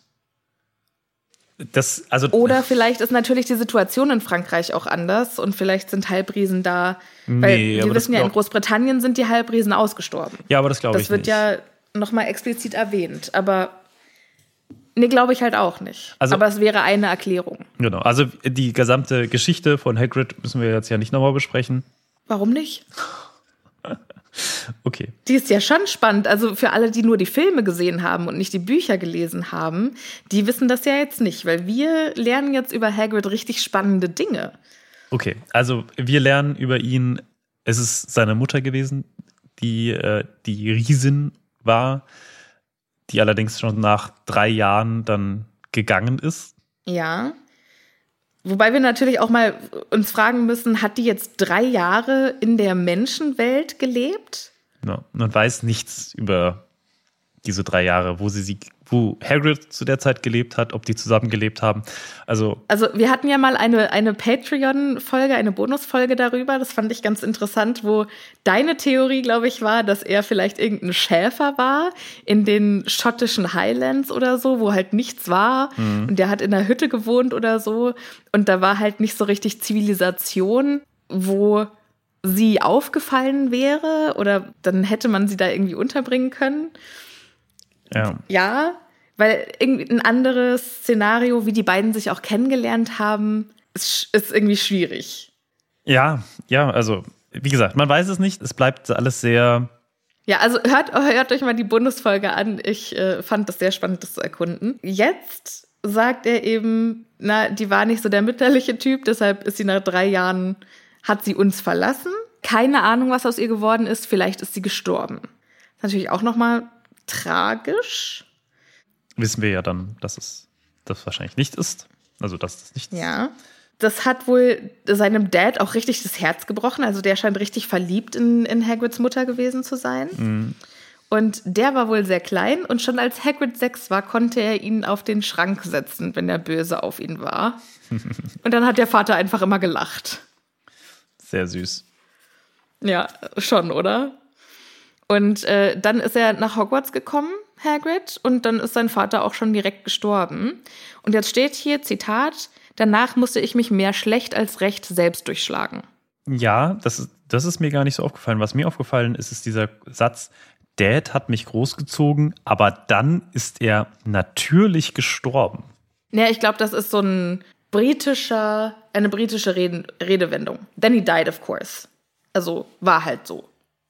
Oder vielleicht ist natürlich die Situation in Frankreich auch anders und vielleicht sind Halbriesen da, weil wir wissen ja, in Großbritannien sind die Halbriesen ausgestorben. Ja, aber das glaube ich nicht. Das wird ja nochmal explizit erwähnt, aber nee, glaube ich halt auch nicht. Aber es wäre eine Erklärung. Genau, also die gesamte Geschichte von Hagrid müssen wir jetzt ja nicht nochmal besprechen. Warum nicht? Okay. Die ist ja schon spannend. Also für alle, die nur die Filme gesehen haben und nicht die Bücher gelesen haben, die wissen das ja jetzt nicht, weil wir lernen jetzt über Hagrid richtig spannende Dinge. Okay, also wir lernen über ihn, es ist seine Mutter gewesen, die Riesin war, die allerdings schon nach 3 Jahren dann gegangen ist. Ja. Wobei wir natürlich auch mal uns fragen müssen, hat die jetzt 3 Jahre in der Menschenwelt gelebt? Ja, man weiß nichts über diese 3 Jahre, wo Hagrid zu der Zeit gelebt hat, ob die zusammen gelebt haben. Also wir hatten ja mal eine Patreon-Folge, eine Bonusfolge darüber, das fand ich ganz interessant, wo deine Theorie, glaube ich, war, dass er vielleicht irgendein Schäfer war in den schottischen Highlands oder so, wo halt nichts war und der hat in einer Hütte gewohnt oder so und da war halt nicht so richtig Zivilisation, wo sie aufgefallen wäre oder dann hätte man sie da irgendwie unterbringen können. Ja, weil irgendwie ein anderes Szenario, wie die beiden sich auch kennengelernt haben, ist irgendwie schwierig. Ja, also wie gesagt, man weiß es nicht. Es bleibt alles sehr... Ja, also hört euch mal die Bundesfolge an. Ich fand das sehr spannend, das zu erkunden. Jetzt sagt er eben, die war nicht so der mütterliche Typ, deshalb ist sie nach 3 Jahren, hat sie uns verlassen. Keine Ahnung, was aus ihr geworden ist. Vielleicht ist sie gestorben. Das ist natürlich auch nochmal tragisch. Wissen wir ja dann, dass es das wahrscheinlich nicht ist. Also, dass das nicht ist. Ja. Das hat wohl seinem Dad auch richtig das Herz gebrochen. Also der scheint richtig verliebt in Hagrids Mutter gewesen zu sein. Mhm. Und der war wohl sehr klein. Und schon als Hagrid 6 war, konnte er ihn auf den Schrank setzen, wenn er böse auf ihn war. Und dann hat der Vater einfach immer gelacht. Sehr süß. Ja, schon, oder? Und dann ist er nach Hogwarts gekommen, Hagrid. Und dann ist sein Vater auch schon direkt gestorben. Und jetzt steht hier, Zitat, danach musste ich mich mehr schlecht als recht selbst durchschlagen. Ja, das ist mir gar nicht so aufgefallen. Was mir aufgefallen ist, ist dieser Satz, Dad hat mich großgezogen, aber dann ist er natürlich gestorben. Ja, ich glaube, das ist so eine britische Redewendung. Then he died, of course. Also war halt so.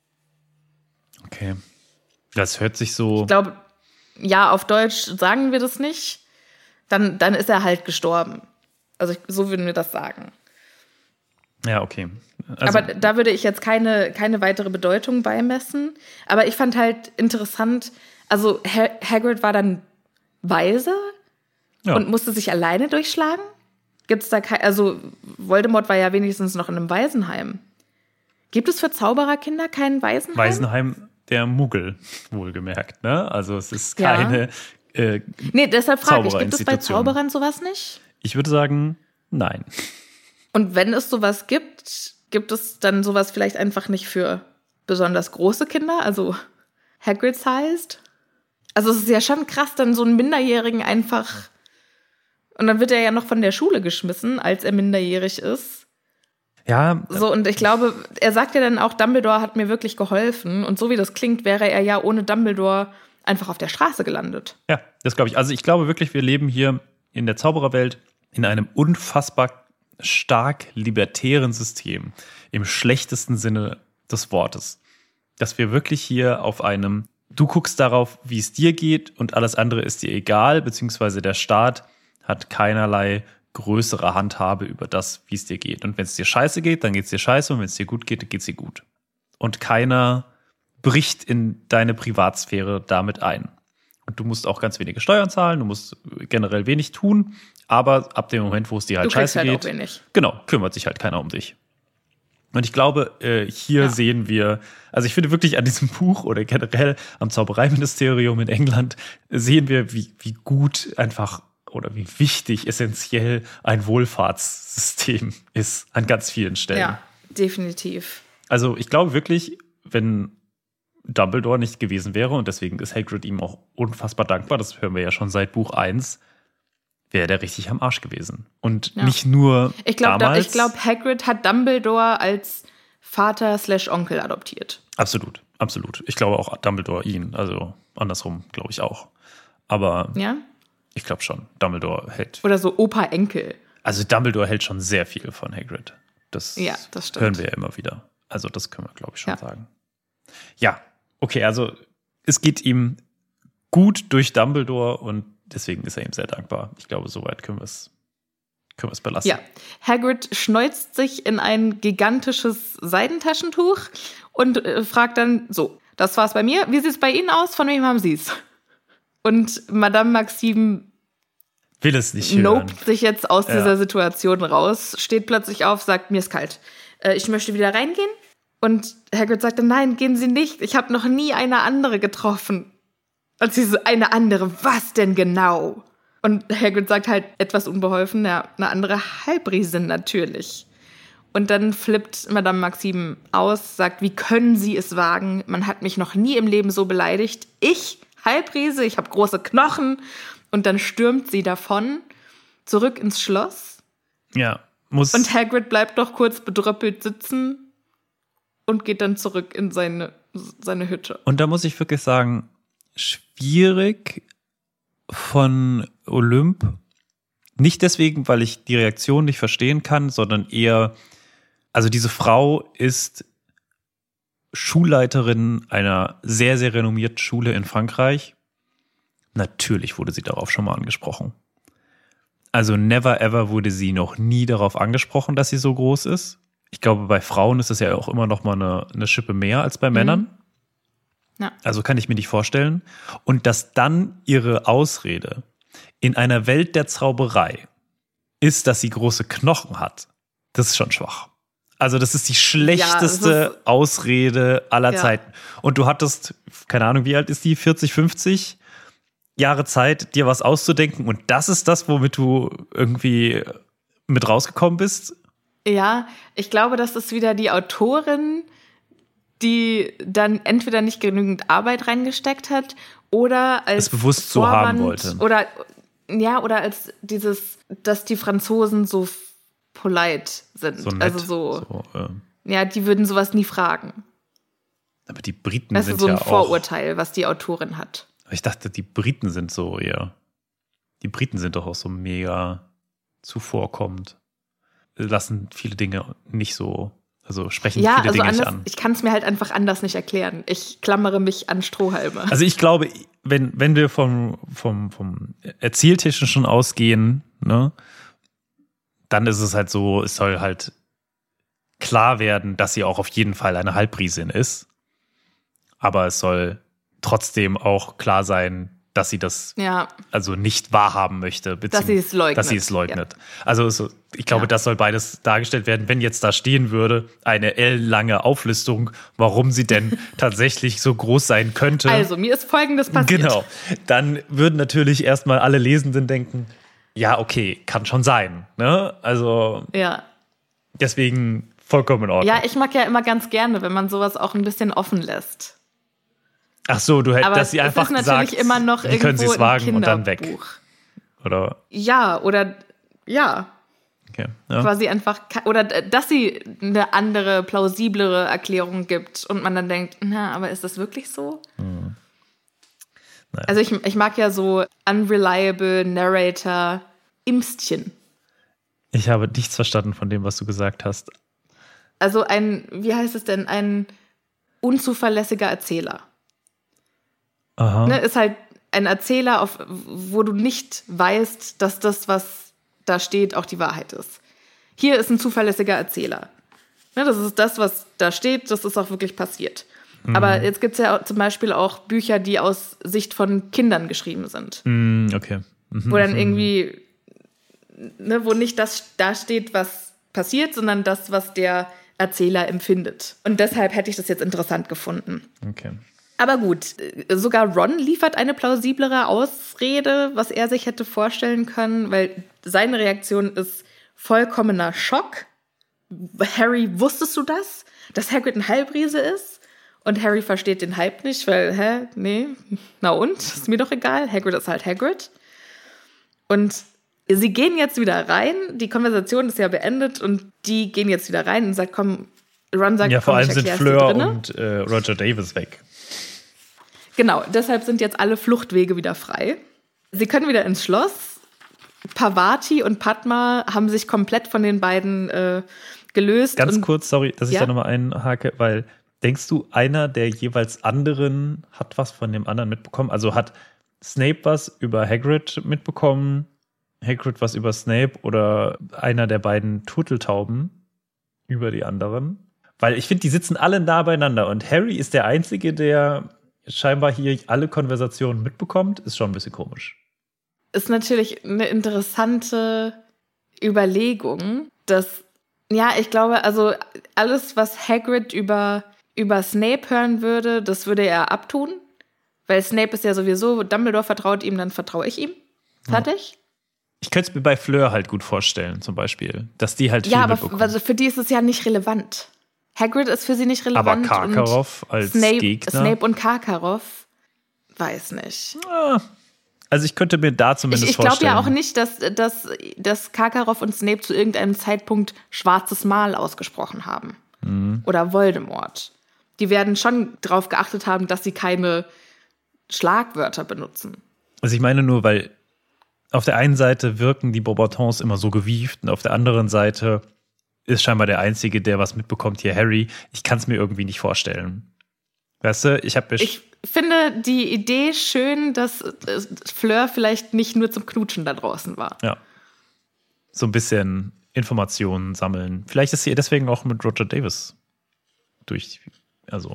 Okay. Das hört sich so... Ich glaube, ja, auf Deutsch sagen wir das nicht. Dann ist er halt gestorben. Also so würden wir das sagen. Ja, okay. Also, aber da würde ich jetzt keine weitere Bedeutung beimessen. Aber ich fand halt interessant, also Hagrid war dann weise und musste sich alleine durchschlagen? Gibt's da also Voldemort war ja wenigstens noch in einem Waisenheim. Gibt es für Zaubererkinder kein Waisenheim? Waisenheim der Muggel, wohlgemerkt, ne? Also es ist keine nee, deshalb frage ich, gibt es bei Zauberern sowas nicht? Ich würde sagen, nein. Und wenn es sowas gibt, gibt es dann sowas vielleicht einfach nicht für besonders große Kinder, also Hagrid-sized? Also es ist ja schon krass, dann so einen Minderjährigen einfach... Und dann wird er ja noch von der Schule geschmissen, als er minderjährig ist. Ja. So, und ich glaube, er sagt ja dann auch, Dumbledore hat mir wirklich geholfen. Und so wie das klingt, wäre er ja ohne Dumbledore einfach auf der Straße gelandet. Ja, das glaube ich. Also ich glaube wirklich, wir leben hier in der Zaubererwelt in einem unfassbar stark libertären System. Im schlechtesten Sinne des Wortes. Dass wir wirklich hier auf einem, du guckst darauf, wie es dir geht und alles andere ist dir egal, beziehungsweise der Staat hat keinerlei größere Handhabe über das, wie es dir geht. Und wenn es dir scheiße geht, dann geht es dir scheiße. Und wenn es dir gut geht, dann geht es dir gut. Und keiner bricht in deine Privatsphäre damit ein. Und du musst auch ganz wenige Steuern zahlen, du musst generell wenig tun. Aber ab dem Moment, wo es dir halt scheiße geht, auch wenig. Genau, kümmert sich halt keiner um dich. Und ich glaube, hier sehen wir, also ich finde wirklich an diesem Buch oder generell am Zaubereiministerium in England sehen wir, wie gut einfach oder wie wichtig, essentiell ein Wohlfahrtssystem ist an ganz vielen Stellen. Ja, definitiv. Also ich glaube wirklich, wenn Dumbledore nicht gewesen wäre, und deswegen ist Hagrid ihm auch unfassbar dankbar, das hören wir ja schon seit Buch 1, wäre der richtig am Arsch gewesen. Und nicht nur damals. Ich glaube, Hagrid hat Dumbledore als Vater/Onkel adoptiert. Absolut, absolut. Ich glaube auch Dumbledore ihn, also andersrum glaube ich auch. Aber ja? Ich glaube schon, Dumbledore hält. Oder so Opa-Enkel. Also Dumbledore hält schon sehr viel von Hagrid. Das stimmt. Hören wir ja immer wieder. Also das können wir, glaube ich, schon sagen. Ja, okay, also es geht ihm gut durch Dumbledore und deswegen ist er ihm sehr dankbar. Ich glaube, soweit können wir es belassen. Ja, Hagrid schneuzt sich in ein gigantisches Seidentaschentuch und fragt dann, so, das war's bei mir. Wie sieht's bei Ihnen aus? Von wem haben Sie's? Und Madame Maxime will es nicht hören. Nopt sich jetzt aus dieser Situation raus, steht plötzlich auf, sagt, mir ist kalt. Ich möchte wieder reingehen. Und Hagrid sagt dann, nein, gehen Sie nicht. Ich habe noch nie eine andere getroffen. Und sie so, eine andere, was denn genau? Und Hagrid sagt halt etwas unbeholfen, ja, eine andere Halbriesin natürlich. Und dann flippt Madame Maxime aus, sagt, wie können Sie es wagen? Man hat mich noch nie im Leben so beleidigt. Ich, Halbriese, ich habe große Knochen. Und dann stürmt sie davon, zurück ins Schloss. Ja, Und Hagrid bleibt noch kurz bedröppelt sitzen und geht dann zurück in seine Hütte. Und da muss ich wirklich sagen, schwierig von Olymp. Nicht deswegen, weil ich die Reaktion nicht verstehen kann, sondern eher, also diese Frau ist Schulleiterin einer sehr, sehr renommierten Schule in Frankreich. Natürlich wurde sie darauf schon mal angesprochen. Also never ever wurde sie noch nie darauf angesprochen, dass sie so groß ist. Ich glaube, bei Frauen ist es ja auch immer noch mal eine Schippe mehr als bei Männern. Ja. Also kann ich mir nicht vorstellen. Und dass dann ihre Ausrede in einer Welt der Zauberei ist, dass sie große Knochen hat, das ist schon schwach. Also das ist die schlechteste Ausrede aller Zeiten. Und du hattest, keine Ahnung, wie alt ist die, 40, 50 Jahre Zeit, dir was auszudenken. Und das ist das, womit du irgendwie mit rausgekommen bist? Ja, ich glaube, das ist wieder die Autorin, die dann entweder nicht genügend Arbeit reingesteckt hat oder als es bewusst so haben wollte. Oder als dieses, dass die Franzosen so polite sind. So nett, also ja, die würden sowas nie fragen. Aber die Briten das sind ja auch. Das ja ist so ein Vorurteil, was die Autorin hat. Ich dachte, die Briten sind so eher. Die Briten sind doch auch so mega zuvorkommend. Lassen viele Dinge nicht so, also sprechen viele Dinge anders, nicht an. Ich kann es mir halt einfach anders nicht erklären. Ich klammere mich an Strohhalme. Also ich glaube, wenn wir vom Erzähltechnischen ausgehen, ne, dann ist es halt so, es soll halt klar werden, dass sie auch auf jeden Fall eine Halbriesin ist. Aber es soll trotzdem auch klar sein, dass sie das also nicht wahrhaben möchte. Dass sie es leugnet. Ja. Also ich glaube, das soll beides dargestellt werden. Wenn jetzt da stehen würde, eine ellenlange Auflistung, warum sie denn tatsächlich so groß sein könnte. Also, mir ist Folgendes passiert. Genau. Dann würden natürlich erstmal alle Lesenden denken, ja, okay, kann schon sein. Ne? Also deswegen vollkommen in Ordnung. Ja, ich mag ja immer ganz gerne, wenn man sowas auch ein bisschen offen lässt. Ach so, du hättest, dass sie einfach gesagt, natürlich immer noch wie können sie es wagen und dann weg. Oder? Ja, oder ja. Okay, ja. Quasi einfach, oder dass sie eine andere, plausiblere Erklärung gibt und man dann denkt, na, aber ist das wirklich so? Naja. Also ich mag ja so unreliable Narrator Imstchen. Ich habe nichts verstanden von dem, was du gesagt hast. Also wie heißt es denn, ein unzuverlässiger Erzähler. Aha. Ne, ist halt ein Erzähler, wo du nicht weißt, dass das, was da steht, auch die Wahrheit ist. Hier ist ein zuverlässiger Erzähler. Ne, das ist das, was da steht, das ist auch wirklich passiert. Aber jetzt gibt es ja zum Beispiel auch Bücher, die aus Sicht von Kindern geschrieben sind. Okay. Wo dann irgendwie, ne, wo nicht das da steht, was passiert, sondern das, was der Erzähler empfindet. Und deshalb hätte ich das jetzt interessant gefunden. Okay. Aber gut, sogar Ron liefert eine plausiblere Ausrede, was er sich hätte vorstellen können, weil seine Reaktion ist vollkommener Schock. Harry, wusstest du das? Dass Hagrid ein Halbriese ist? Und Harry versteht den Hype nicht, weil, nee, na und? Ist mir doch egal, Hagrid ist halt Hagrid. Und sie gehen jetzt wieder rein, die Konversation ist ja beendet und die gehen jetzt wieder rein und sagt, komm, Ron sagt, ja, vor allem sind Fleur und Roger Davis weg. Genau, deshalb sind jetzt alle Fluchtwege wieder frei. Sie können wieder ins Schloss. Parvati und Padma haben sich komplett von den beiden gelöst. Ganz kurz, sorry, dass ich da nochmal einhake, weil denkst du, einer der jeweils anderen hat was von dem anderen mitbekommen? Also hat Snape was über Hagrid mitbekommen, Hagrid was über Snape oder einer der beiden Turteltauben über die anderen? Weil ich finde, die sitzen alle nah beieinander und Harry ist der Einzige, der scheinbar hier alle Konversationen mitbekommt, ist schon ein bisschen komisch. Ist natürlich eine interessante Überlegung, dass, ja, ich glaube, also alles, was Hagrid über Snape hören würde, das würde er abtun, weil Snape ist ja sowieso, Dumbledore vertraut ihm, dann vertraue ich ihm. Fertig? Ich könnte es mir bei Fleur halt gut vorstellen, zum Beispiel, dass die halt viel mitbekommt. Ja, aber für die ist es ja nicht relevant. Hagrid ist für sie nicht relevant. Aber Karkaroff als Gegner? Snape und Karkaroff, weiß nicht. Also ich könnte mir da zumindest vorstellen. Ich glaube ja auch nicht, dass Karkaroff und Snape zu irgendeinem Zeitpunkt schwarzes Mal ausgesprochen haben. Oder Voldemort. Die werden schon darauf geachtet haben, dass sie keine Schlagwörter benutzen. Also ich meine nur, weil auf der einen Seite wirken die Beauxbatons immer so gewieft und auf der anderen Seite ist scheinbar der Einzige, der was mitbekommt, hier Harry. Ich kann es mir irgendwie nicht vorstellen. Weißt du, ich finde die Idee schön, dass Fleur vielleicht nicht nur zum Knutschen da draußen war. Ja. So ein bisschen Informationen sammeln. Vielleicht ist sie deswegen auch mit Roger Davis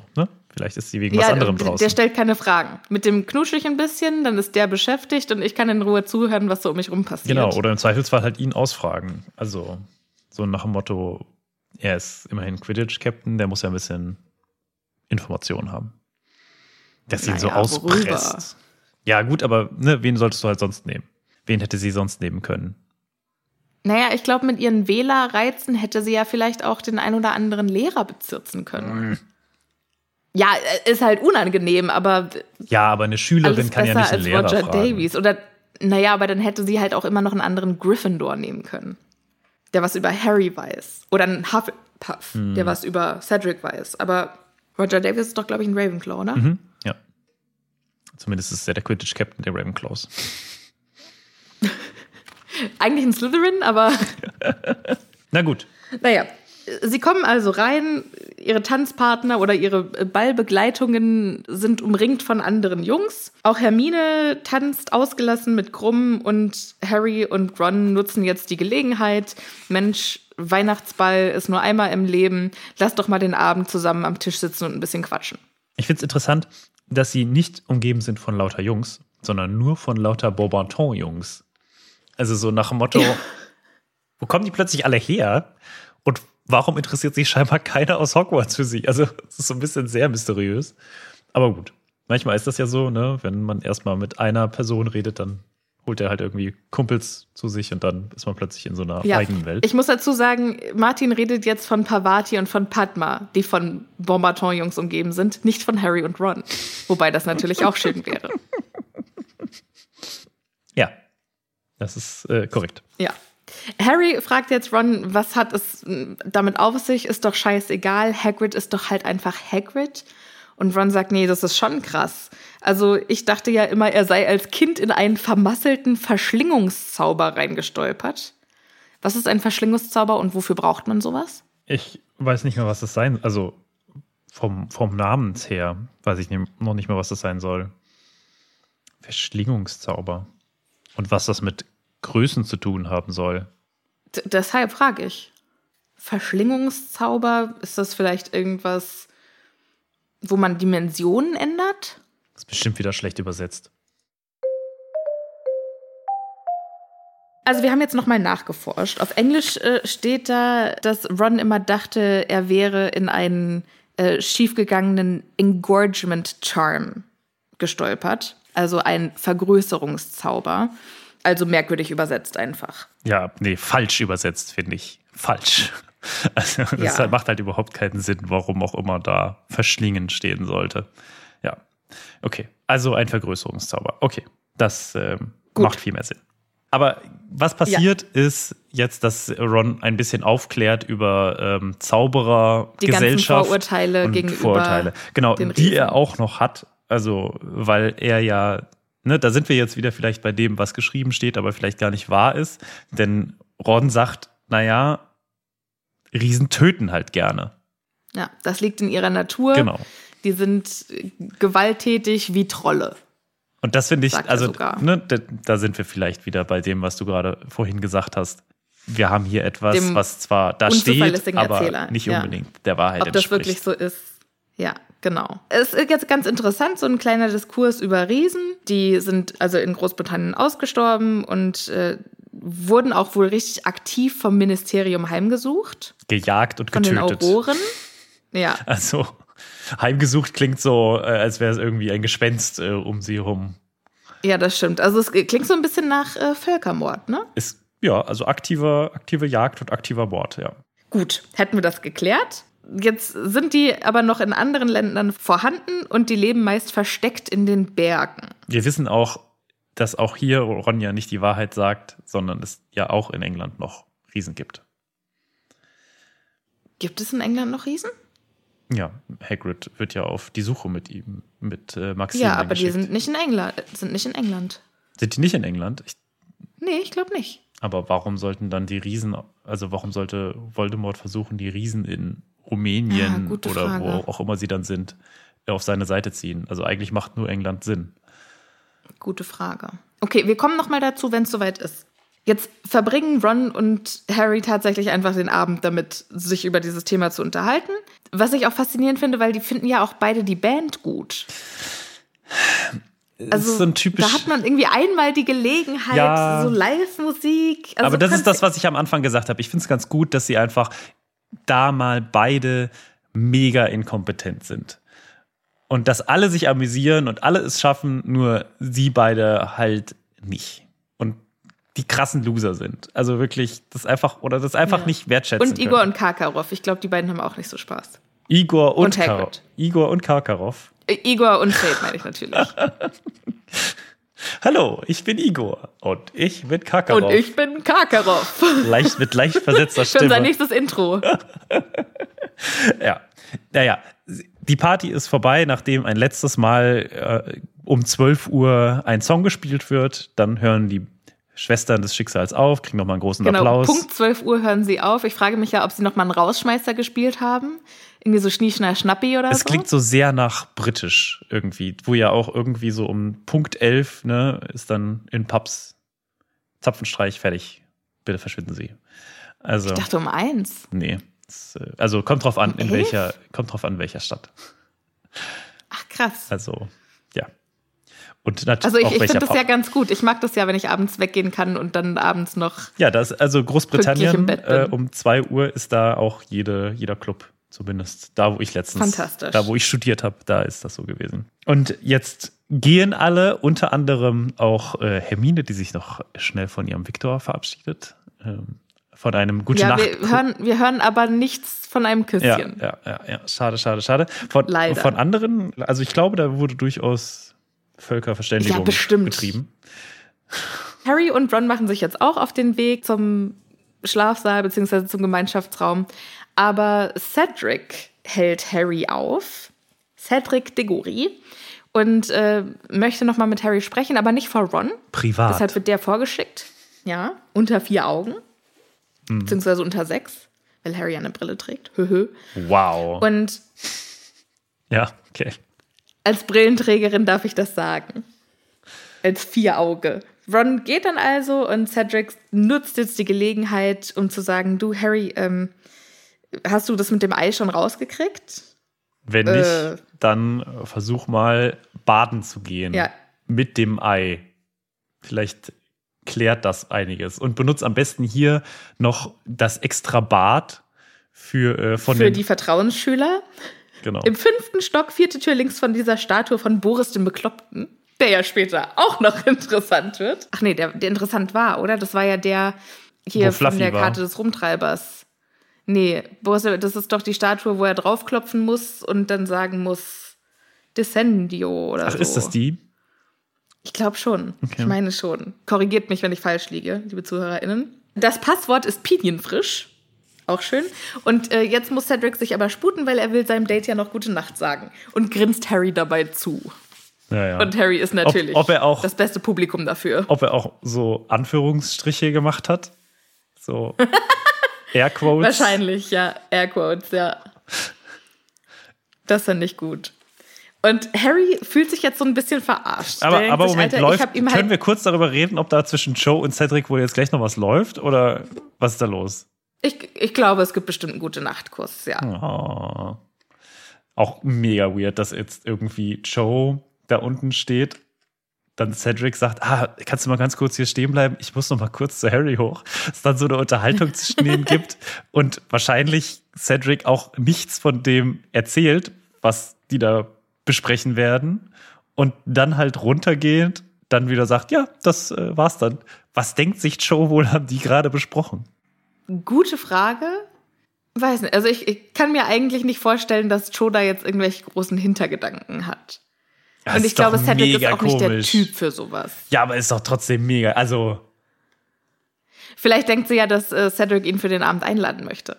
Vielleicht ist sie wegen was anderem draußen. Der stellt keine Fragen. Mit dem knutsch ich ein bisschen, dann ist der beschäftigt und ich kann in Ruhe zuhören, was so um mich rum passiert. Genau, oder im Zweifelsfall halt ihn ausfragen. Also so nach dem Motto, er ist immerhin Quidditch-Captain, der muss ja ein bisschen Informationen haben. Dass sie ihn so auspresst. Worüber? Ja gut, aber wen solltest du halt sonst nehmen? Wen hätte sie sonst nehmen können? Naja, ich glaube, mit ihren Wählerreizen hätte sie ja vielleicht auch den ein oder anderen Lehrer bezirzen können. Ja, ist halt unangenehm, aber... Ja, aber eine Schülerin kann ja nicht einen Lehrer fragen. Roger Davies. Oder, naja, aber dann hätte sie halt auch immer noch einen anderen Gryffindor nehmen können. Der was über Harry weiß. Oder einen Hufflepuff, der was über Cedric weiß. Aber Roger Davies ist doch, glaube ich, ein Ravenclaw, oder? Mhm, ja. Zumindest ist er der Quidditch-Captain der Ravenclaws. Eigentlich ein Slytherin, aber... Na gut. Naja, sie kommen also rein, ihre Tanzpartner oder ihre Ballbegleitungen sind umringt von anderen Jungs. Auch Hermine tanzt ausgelassen mit Krumm und Harry und Ron nutzen jetzt die Gelegenheit. Mensch, Weihnachtsball ist nur einmal im Leben. Lass doch mal den Abend zusammen am Tisch sitzen und ein bisschen quatschen. Ich finde es interessant, dass sie nicht umgeben sind von lauter Jungs, sondern nur von lauter Beauxbaton-Jungs. Also so nach dem Motto, wo kommen die plötzlich alle her? Und warum interessiert sich scheinbar keiner aus Hogwarts für sie? Also es ist so ein bisschen sehr mysteriös. Aber gut, manchmal ist das ja so, ne? Wenn man erstmal mit einer Person redet, dann holt er halt irgendwie Kumpels zu sich und dann ist man plötzlich in so einer eigenen Welt. Ich muss dazu sagen, Martin redet jetzt von Parvati und von Padma, die von Beauxbaton-Jungs umgeben sind, nicht von Harry und Ron. Wobei das natürlich auch schön wäre. Ja, das ist korrekt. Ja. Harry fragt jetzt Ron, was hat es damit auf sich? Ist doch scheißegal. Hagrid ist doch halt einfach Hagrid. Und Ron sagt, nee, das ist schon krass. Also ich dachte ja immer, er sei als Kind in einen vermasselten Verschlingungszauber reingestolpert. Was ist ein Verschlingungszauber und wofür braucht man sowas? Ich weiß nicht mehr, was das sein soll. Also vom Namens her weiß ich noch nicht mehr, was das sein soll. Verschlingungszauber. Und was das mit Größen zu tun haben soll. Deshalb frage ich. Verschlingungszauber, ist das vielleicht irgendwas, wo man Dimensionen ändert? Das ist bestimmt wieder schlecht übersetzt. Also wir haben jetzt nochmal nachgeforscht. Auf Englisch steht da, dass Ron immer dachte, er wäre in einen schiefgegangenen Engorgement Charm gestolpert. Also ein Vergrößerungszauber. Also merkwürdig übersetzt einfach. Ja, nee, falsch übersetzt, finde ich. Falsch. Also das macht halt überhaupt keinen Sinn, warum auch immer da verschlingen stehen sollte. Ja, okay. Also ein Vergrößerungszauber. Okay, das macht viel mehr Sinn. Aber was passiert ist jetzt, dass Ron ein bisschen aufklärt über Zauberer, die Gesellschaft ganzen Vorurteile und gegenüber Vorurteile. Genau, den die Riesen. er auch noch hat. Also, weil er ja, da sind wir jetzt wieder vielleicht bei dem, was geschrieben steht, aber vielleicht gar nicht wahr ist. Denn Ron sagt, naja, Riesen töten halt gerne. Ja, das liegt in ihrer Natur. Genau. Die sind gewalttätig wie Trolle. Und das finde ich, also da sind wir vielleicht wieder bei dem, was du gerade vorhin gesagt hast. Wir haben hier etwas, Dem was zwar da steht, aber Erzähler. nicht unbedingt der Wahrheit Ob das entspricht. wirklich so ist, ja, genau. Es ist jetzt ganz interessant, so ein kleiner Diskurs über Riesen. Die sind also in Großbritannien ausgestorben und wurden auch wohl richtig aktiv vom Ministerium heimgesucht. Gejagt und getötet. Von den Auroren. Ja. Also heimgesucht klingt so, als wäre es irgendwie ein Gespenst um sie rum. Ja, das stimmt. Also es klingt so ein bisschen nach Völkermord, ne? Also aktive Jagd und aktiver Mord, ja. Gut, hätten wir das geklärt. Jetzt sind die aber noch in anderen Ländern vorhanden und die leben meist versteckt in den Bergen. Wir wissen auch, dass auch hier Ron ja nicht die Wahrheit sagt, sondern es ja auch in England noch Riesen gibt. Gibt es in England noch Riesen? Ja, Hagrid wird ja auf die Suche mit Maxim Ja, aber geschickt. die sind nicht in England. Sind nicht in England? Nee, ich glaube nicht. Aber warum sollten dann die Riesen, also warum sollte Voldemort versuchen, die Riesen in Rumänien oder Frage. wo auch immer sie dann sind, auf seine Seite ziehen? Also eigentlich macht nur England Sinn. Gute Frage. Okay, wir kommen noch mal dazu, wenn es soweit ist. Jetzt verbringen Ron und Harry tatsächlich einfach den Abend damit, sich über dieses Thema zu unterhalten. Was ich auch faszinierend finde, weil die finden ja auch beide die Band gut. Also so ein typisch, da hat man irgendwie einmal die Gelegenheit, so Live-Musik. Also aber das ist das, was ich am Anfang gesagt habe. Ich finde es ganz gut, dass sie einfach da mal beide mega inkompetent sind. Und dass alle sich amüsieren und alle es schaffen, nur sie beide halt nicht. Und die krassen Loser sind. Also wirklich, das einfach nicht wertschätzen Und Igor können. und Karkaroff. Ich glaube, die beiden haben auch nicht so Spaß. Igor und Hagrid. Igor und Karkaroff. Igor und Fred meine ich natürlich. Hallo, ich bin Igor. Und ich bin Karkaroff. Und ich bin Karkaroff. Mit leicht versetzter Für Stimme. unser nächstes Intro. Ja. Naja, die Party ist vorbei, nachdem ein letztes Mal um 12 Uhr ein Song gespielt wird. Dann hören die Schwestern des Schicksals auf, kriegen nochmal einen großen Applaus. Punkt 12 Uhr hören sie auf. Ich frage mich ja, ob sie nochmal einen Rausschmeißer gespielt haben. Irgendwie so Schnie, Schna, Schnappi oder so. Es klingt so sehr nach britisch irgendwie, wo ja auch irgendwie so um Punkt 11, ne, ist dann in Pubs Zapfenstreich fertig. Bitte verschwinden Sie. Also, ich dachte um 1. Nee. Also kommt drauf an, Um welcher Stadt. Ach, krass. Also, ja. Und natürlich Also ich auch welcher finde das Pub. ja ganz gut. Ich mag das ja, wenn ich abends weggehen kann und dann abends noch. Ja, das also Großbritannien im Bett bin. um 2 Uhr ist da auch jeder Club. Zumindest da, wo ich studiert habe, da ist das so gewesen. Und jetzt gehen alle, unter anderem auch Hermine, die sich noch schnell von ihrem Viktor verabschiedet. Von einem gute Nacht. Wir hören aber nichts von einem Küsschen. Ja. Schade. Leider. Von anderen, also ich glaube, da wurde durchaus Völkerverständigung betrieben. Harry und Ron machen sich jetzt auch auf den Weg zum Schlafsaal bzw. zum Gemeinschaftsraum. Aber Cedric hält Harry auf. Cedric Diggory. Und möchte nochmal mit Harry sprechen, aber nicht vor Ron. Privat. Deshalb wird der vorgeschickt. Ja, unter 4 Augen. Beziehungsweise unter 6, weil Harry eine Brille trägt. Wow. Und ja, okay. als Brillenträgerin darf ich das sagen. Als 4-Auge. Ron geht dann also und Cedric nutzt jetzt die Gelegenheit, um zu sagen, du Harry, hast du das mit dem Ei schon rausgekriegt? Wenn nicht, dann versuch mal baden zu gehen. Ja. Mit dem Ei. Vielleicht klärt das einiges. Und benutzt am besten hier noch das extra Bad für die Vertrauensschüler. Genau. Im 5. Stock, 4. Tür links von dieser Statue von Boris dem Bekloppten, der ja später auch noch interessant wird. Ach nee, der interessant war, oder? Das war ja der hier von der Karte des Rumtreibers. Nee, Boris, das ist doch die Statue, wo er draufklopfen muss und dann sagen muss, Descendio oder so. Ach, ist das die? Ich glaube schon. Okay. Ich meine schon. Korrigiert mich, wenn ich falsch liege, liebe ZuhörerInnen. Das Passwort ist Pinienfrisch. Auch schön. Und jetzt muss Cedric sich aber sputen, weil er will seinem Date ja noch gute Nacht sagen. Und grinst Harry dabei zu. Ja. Und Harry ist natürlich ob er auch, das beste Publikum dafür. Ob er auch so Anführungsstriche gemacht hat? So Airquotes? Wahrscheinlich, ja. Airquotes, ja. Das fand ich gut. Und Harry fühlt sich jetzt so ein bisschen verarscht. Aber Moment, Alter, können wir kurz darüber reden, ob da zwischen Joe und Cedric wohl jetzt gleich noch was läuft? Oder was ist da los? Ich glaube, es gibt bestimmt einen Gute-Nacht-Kuss, ja. Oh. Auch mega weird, dass jetzt irgendwie Joe da unten steht. Dann Cedric sagt, kannst du mal ganz kurz hier stehen bleiben? Ich muss noch mal kurz zu Harry hoch. Es dann so eine Unterhaltung zwischen denen gibt und wahrscheinlich Cedric auch nichts von dem erzählt, was die da besprechen werden und dann halt runtergehend dann wieder sagt, ja, das war's dann. Was denkt sich Joe wohl, haben die gerade besprochen? Gute Frage. Weiß nicht. Also ich kann mir eigentlich nicht vorstellen, dass Joe da jetzt irgendwelche großen Hintergedanken hat. Das und ich glaube, Cedric ist auch komisch. nicht der Typ für sowas. Ja, aber ist doch trotzdem mega. Also vielleicht denkt sie ja, dass Cedric ihn für den Abend einladen möchte.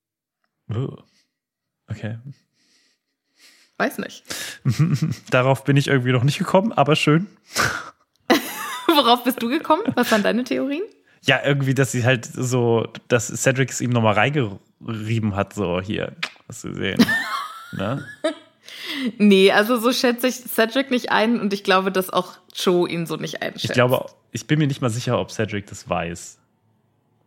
Okay. Weiß nicht. Darauf bin ich irgendwie noch nicht gekommen, aber schön. Worauf bist du gekommen? Was waren deine Theorien? Ja, irgendwie, dass sie halt so, dass Cedric es ihm nochmal reingerieben hat, so hier, hast du gesehen. Ne? Nee, also so schätze ich Cedric nicht ein und ich glaube, dass auch Joe ihn so nicht einschätzt. Ich bin mir nicht mal sicher, ob Cedric das weiß.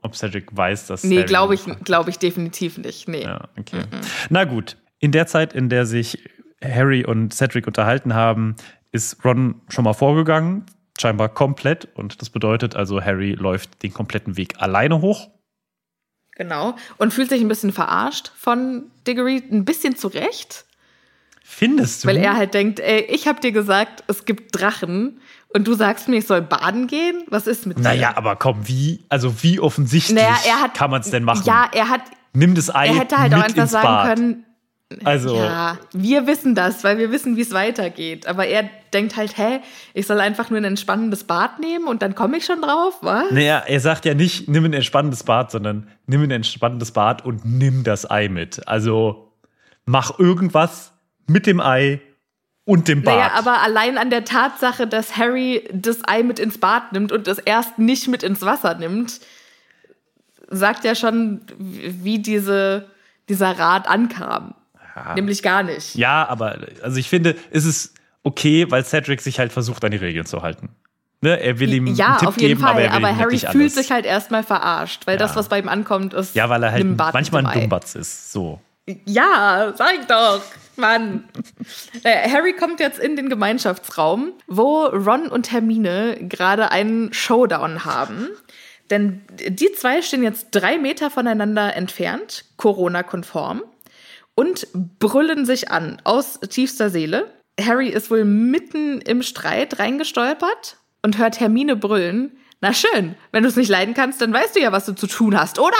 ob Cedric weiß, dass Nee, Harry glaube ich definitiv nicht. Nee. Ja, okay. Na gut, in der Zeit, in der sich Harry und Cedric unterhalten haben, ist Ron schon mal vorgegangen, scheinbar komplett. Und das bedeutet also, Harry läuft den kompletten Weg alleine hoch. Genau. Und fühlt sich ein bisschen verarscht von Diggory, ein bisschen zurecht. Findest du? Weil er halt denkt, ey, ich hab dir gesagt, es gibt Drachen und du sagst mir, ich soll baden gehen? Was ist mit dir? Naja, aber komm, wie offensichtlich kann man es denn machen? Ja, er hat... Nimm das Ei Er hätte halt mit auch einfach ins sagen Bad. können, Also, ja, wir wissen das, weil wir wissen, wie es weitergeht. Aber er denkt halt, ich soll einfach nur ein entspannendes Bad nehmen und dann komme ich schon drauf, was? naja, er sagt ja nicht, nimm ein entspannendes Bad, sondern nimm ein entspannendes Bad und nimm das Ei mit. Also, mach irgendwas mit dem Ei und dem Bad. Naja, aber allein an der Tatsache, dass Harry das Ei mit ins Bad nimmt und es erst nicht mit ins Wasser nimmt, sagt ja schon, wie dieser Rat ankam. Ja. Nämlich gar nicht. Ja, aber also ich finde, es ist okay, weil Cedric sich halt versucht, an die Regeln zu halten. Ne? Er will ihm einen Tipp auf jeden geben, Fall. aber er will ihm Harry nicht fühlt alles. sich halt erstmal verarscht, weil das, was bei ihm ankommt, ist Ja, weil er halt nimm Bad manchmal mit ein dem Ei. Dummbatz ist. So. Ja, sag ich doch, Mann. Harry kommt jetzt in den Gemeinschaftsraum, wo Ron und Hermine gerade einen Showdown haben. Denn die zwei stehen jetzt 3 Meter voneinander entfernt, Corona-konform, und brüllen sich an aus tiefster Seele. Harry ist wohl mitten im Streit reingestolpert und hört Hermine brüllen. Na schön, wenn du es nicht leiden kannst, dann weißt du ja, was du zu tun hast, oder?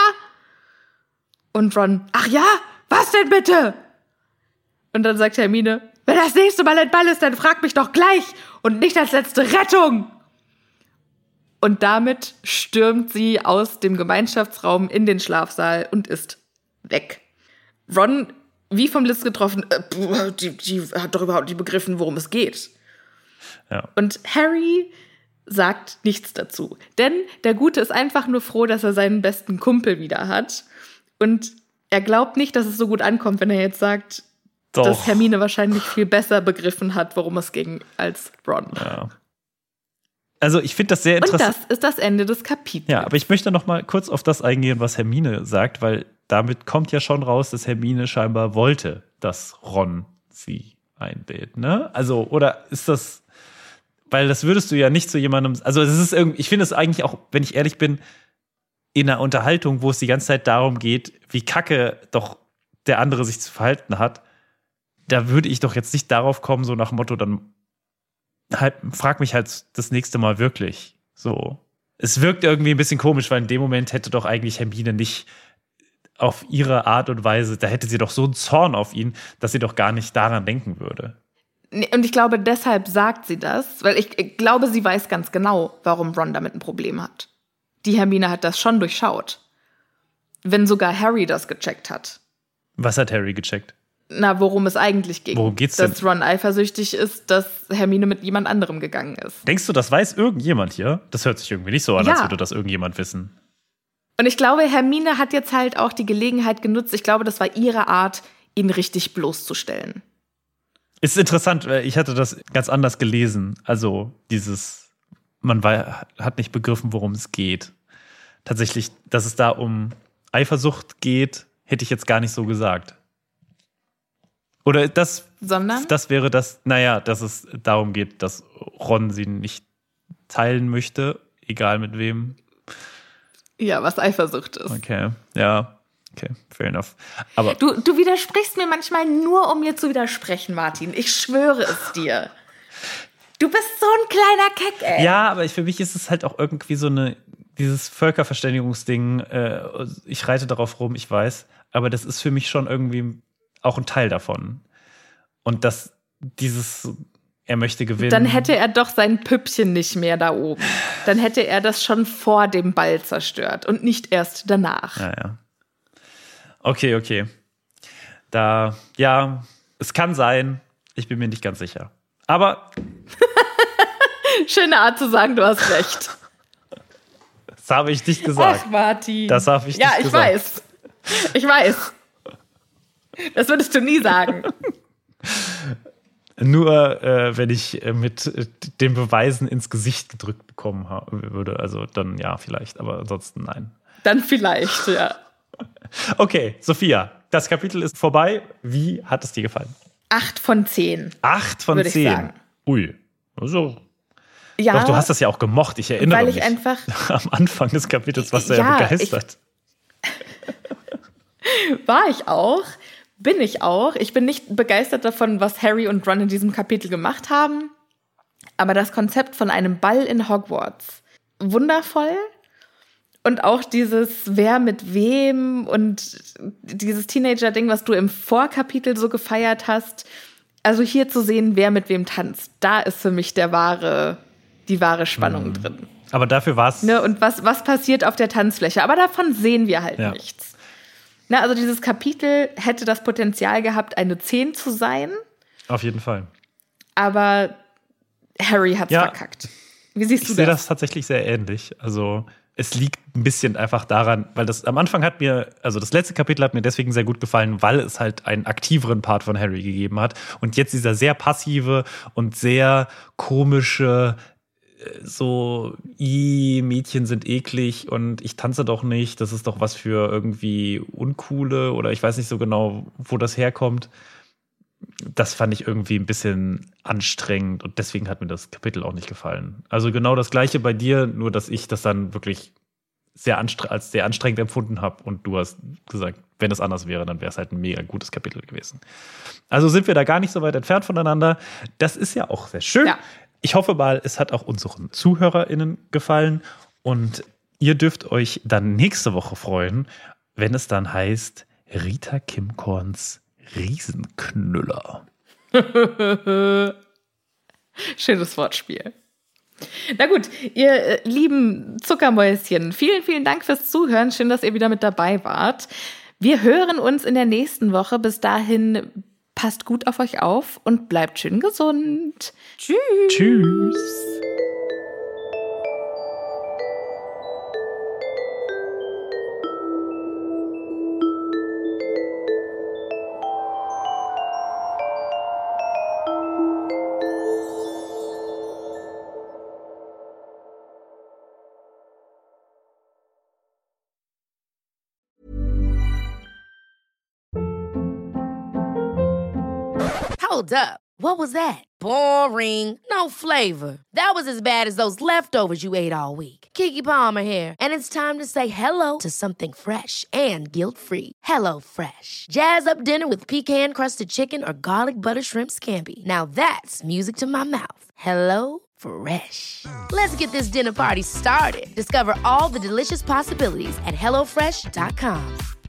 Und Ron, ach ja, was denn bitte? Und dann sagt Hermine, wenn das nächste Mal ein Ball ist, dann frag mich doch gleich und nicht als letzte Rettung. Und damit stürmt sie aus dem Gemeinschaftsraum in den Schlafsaal und ist weg. Ron, wie vom Blitz getroffen, die hat doch überhaupt nicht begriffen, worum es geht. Ja. Und Harry sagt nichts dazu. Denn der Gute ist einfach nur froh, dass er seinen besten Kumpel wieder hat. Und er glaubt nicht, dass es so gut ankommt, wenn er jetzt sagt, Doch. dass Hermine wahrscheinlich viel besser begriffen hat, worum es ging, als Ron. Ja. Also ich finde das sehr Und interessant. das ist das Ende des Kapitels. Ja, aber ich möchte noch mal kurz auf das eingehen, was Hermine sagt, weil damit kommt ja schon raus, dass Hermine scheinbar wollte, dass Ron sie einlädt, ne? Also, oder ist das, weil das würdest du ja nicht zu jemandem, also es ist irgendwie, ich finde es eigentlich auch, wenn ich ehrlich bin, in einer Unterhaltung, wo es die ganze Zeit darum geht, wie kacke doch der andere sich zu verhalten hat, da würde ich doch jetzt nicht darauf kommen, so nach dem Motto, dann halt, frag mich halt das nächste Mal wirklich. So. Es wirkt irgendwie ein bisschen komisch, weil in dem Moment hätte doch eigentlich Hermine nicht auf ihre Art und Weise, da hätte sie doch so einen Zorn auf ihn, dass sie doch gar nicht daran denken würde. Und ich glaube, deshalb sagt sie das, weil ich glaube, sie weiß ganz genau, warum Ron damit ein Problem hat. Die Hermine hat das schon durchschaut. Wenn sogar Harry das gecheckt hat. Was hat Harry gecheckt? Na, worum es eigentlich ging. Worum geht's denn? Dass Ron eifersüchtig ist, dass Hermine mit jemand anderem gegangen ist. Denkst du, das weiß irgendjemand hier? Das hört sich irgendwie nicht so an, Ja. als würde das irgendjemand wissen. Und ich glaube, Hermine hat jetzt halt auch die Gelegenheit genutzt. Ich glaube, das war ihre Art, ihn richtig bloßzustellen. Ist interessant, weil ich hatte das ganz anders gelesen. Also dieses, hat nicht begriffen, worum es geht. Tatsächlich, dass es da um Eifersucht geht, hätte ich jetzt gar nicht so gesagt. Oder Sondern? das wäre das, naja, dass es darum geht, dass Ron sie nicht teilen möchte, egal mit wem. Ja, was Eifersucht ist. Okay, ja, okay, fair enough. Aber Du widersprichst mir manchmal nur, um mir zu widersprechen, Martin. Ich schwöre es dir. Du bist so ein kleiner Keck, ey. ja, aber für mich ist es halt auch irgendwie so dieses Völkerverständigungsding, ich reite darauf rum, ich weiß, aber das ist für mich schon irgendwie auch ein Teil davon. Und er möchte gewinnen. Dann hätte er doch sein Püppchen nicht mehr da oben. Dann hätte er das schon vor dem Ball zerstört und nicht erst danach. Ja. Okay. Es kann sein, ich bin mir nicht ganz sicher. Aber Schöne Art zu sagen, du hast recht. das habe ich nicht gesagt. Ach, Martin. Das habe ich nicht gesagt. Ja, ich weiß. Das würdest du nie sagen. Nur, wenn ich mit den Beweisen ins Gesicht gedrückt bekommen würde. Also dann ja, vielleicht, aber ansonsten nein. dann vielleicht, ja. Okay, Sophia, das Kapitel ist vorbei. Wie hat es dir gefallen? 8 von 10. 8 von 10? Ich sagen. Ui, also... Ja, doch, du hast das ja auch gemocht, ich erinnere mich. Weil ich einfach... Am Anfang des Kapitels warst du ja begeistert. War ich auch, bin ich auch. Ich bin nicht begeistert davon, was Harry und Ron in diesem Kapitel gemacht haben. Aber das Konzept von einem Ball in Hogwarts, wundervoll. Und auch dieses Wer mit wem und dieses Teenager-Ding, was du im Vorkapitel so gefeiert hast. Also hier zu sehen, wer mit wem tanzt, da ist für mich die wahre Spannung drin. Aber dafür war es... Ne, und was passiert auf der Tanzfläche? Aber davon sehen wir halt nichts. Na, also dieses Kapitel hätte das Potenzial gehabt, eine 10 zu sein. Auf jeden Fall. Aber Harry hat's verkackt. Wie siehst du das? Ich sehe das tatsächlich sehr ähnlich. Also es liegt ein bisschen einfach daran, weil das am Anfang das letzte Kapitel hat mir deswegen sehr gut gefallen, weil es halt einen aktiveren Part von Harry gegeben hat. Und jetzt dieser sehr passive und sehr komische, so, Mädchen sind eklig und ich tanze doch nicht, das ist doch was für irgendwie Uncoole oder ich weiß nicht so genau, wo das herkommt. Das fand ich irgendwie ein bisschen anstrengend und deswegen hat mir das Kapitel auch nicht gefallen. Also genau das Gleiche bei dir, nur dass ich das dann wirklich als sehr anstrengend empfunden habe und du hast gesagt, wenn es anders wäre, dann wäre es halt ein mega gutes Kapitel gewesen. Also sind wir da gar nicht so weit entfernt voneinander. Das ist ja auch sehr schön. Ja. Ich hoffe mal, es hat auch unseren ZuhörerInnen gefallen und ihr dürft euch dann nächste Woche freuen, wenn es dann heißt Rita Kimkorns Riesenknüller. Schönes Wortspiel. Na gut, ihr lieben Zuckermäuschen, vielen, vielen Dank fürs Zuhören. Schön, dass ihr wieder mit dabei wart. Wir hören uns in der nächsten Woche. Bis dahin, passt gut auf euch auf und bleibt schön gesund. Tschüss. Tschüss. Hold up. What was that? Boring. No flavor. That was as bad as those leftovers you ate all week. Keke Palmer here, and it's time to say hello to something fresh and guilt-free. Hello Fresh. Jazz up dinner with pecan-crusted chicken or garlic butter shrimp scampi. Now that's music to my mouth. Hello Fresh. Let's get this dinner party started. Discover all the delicious possibilities at HelloFresh.com.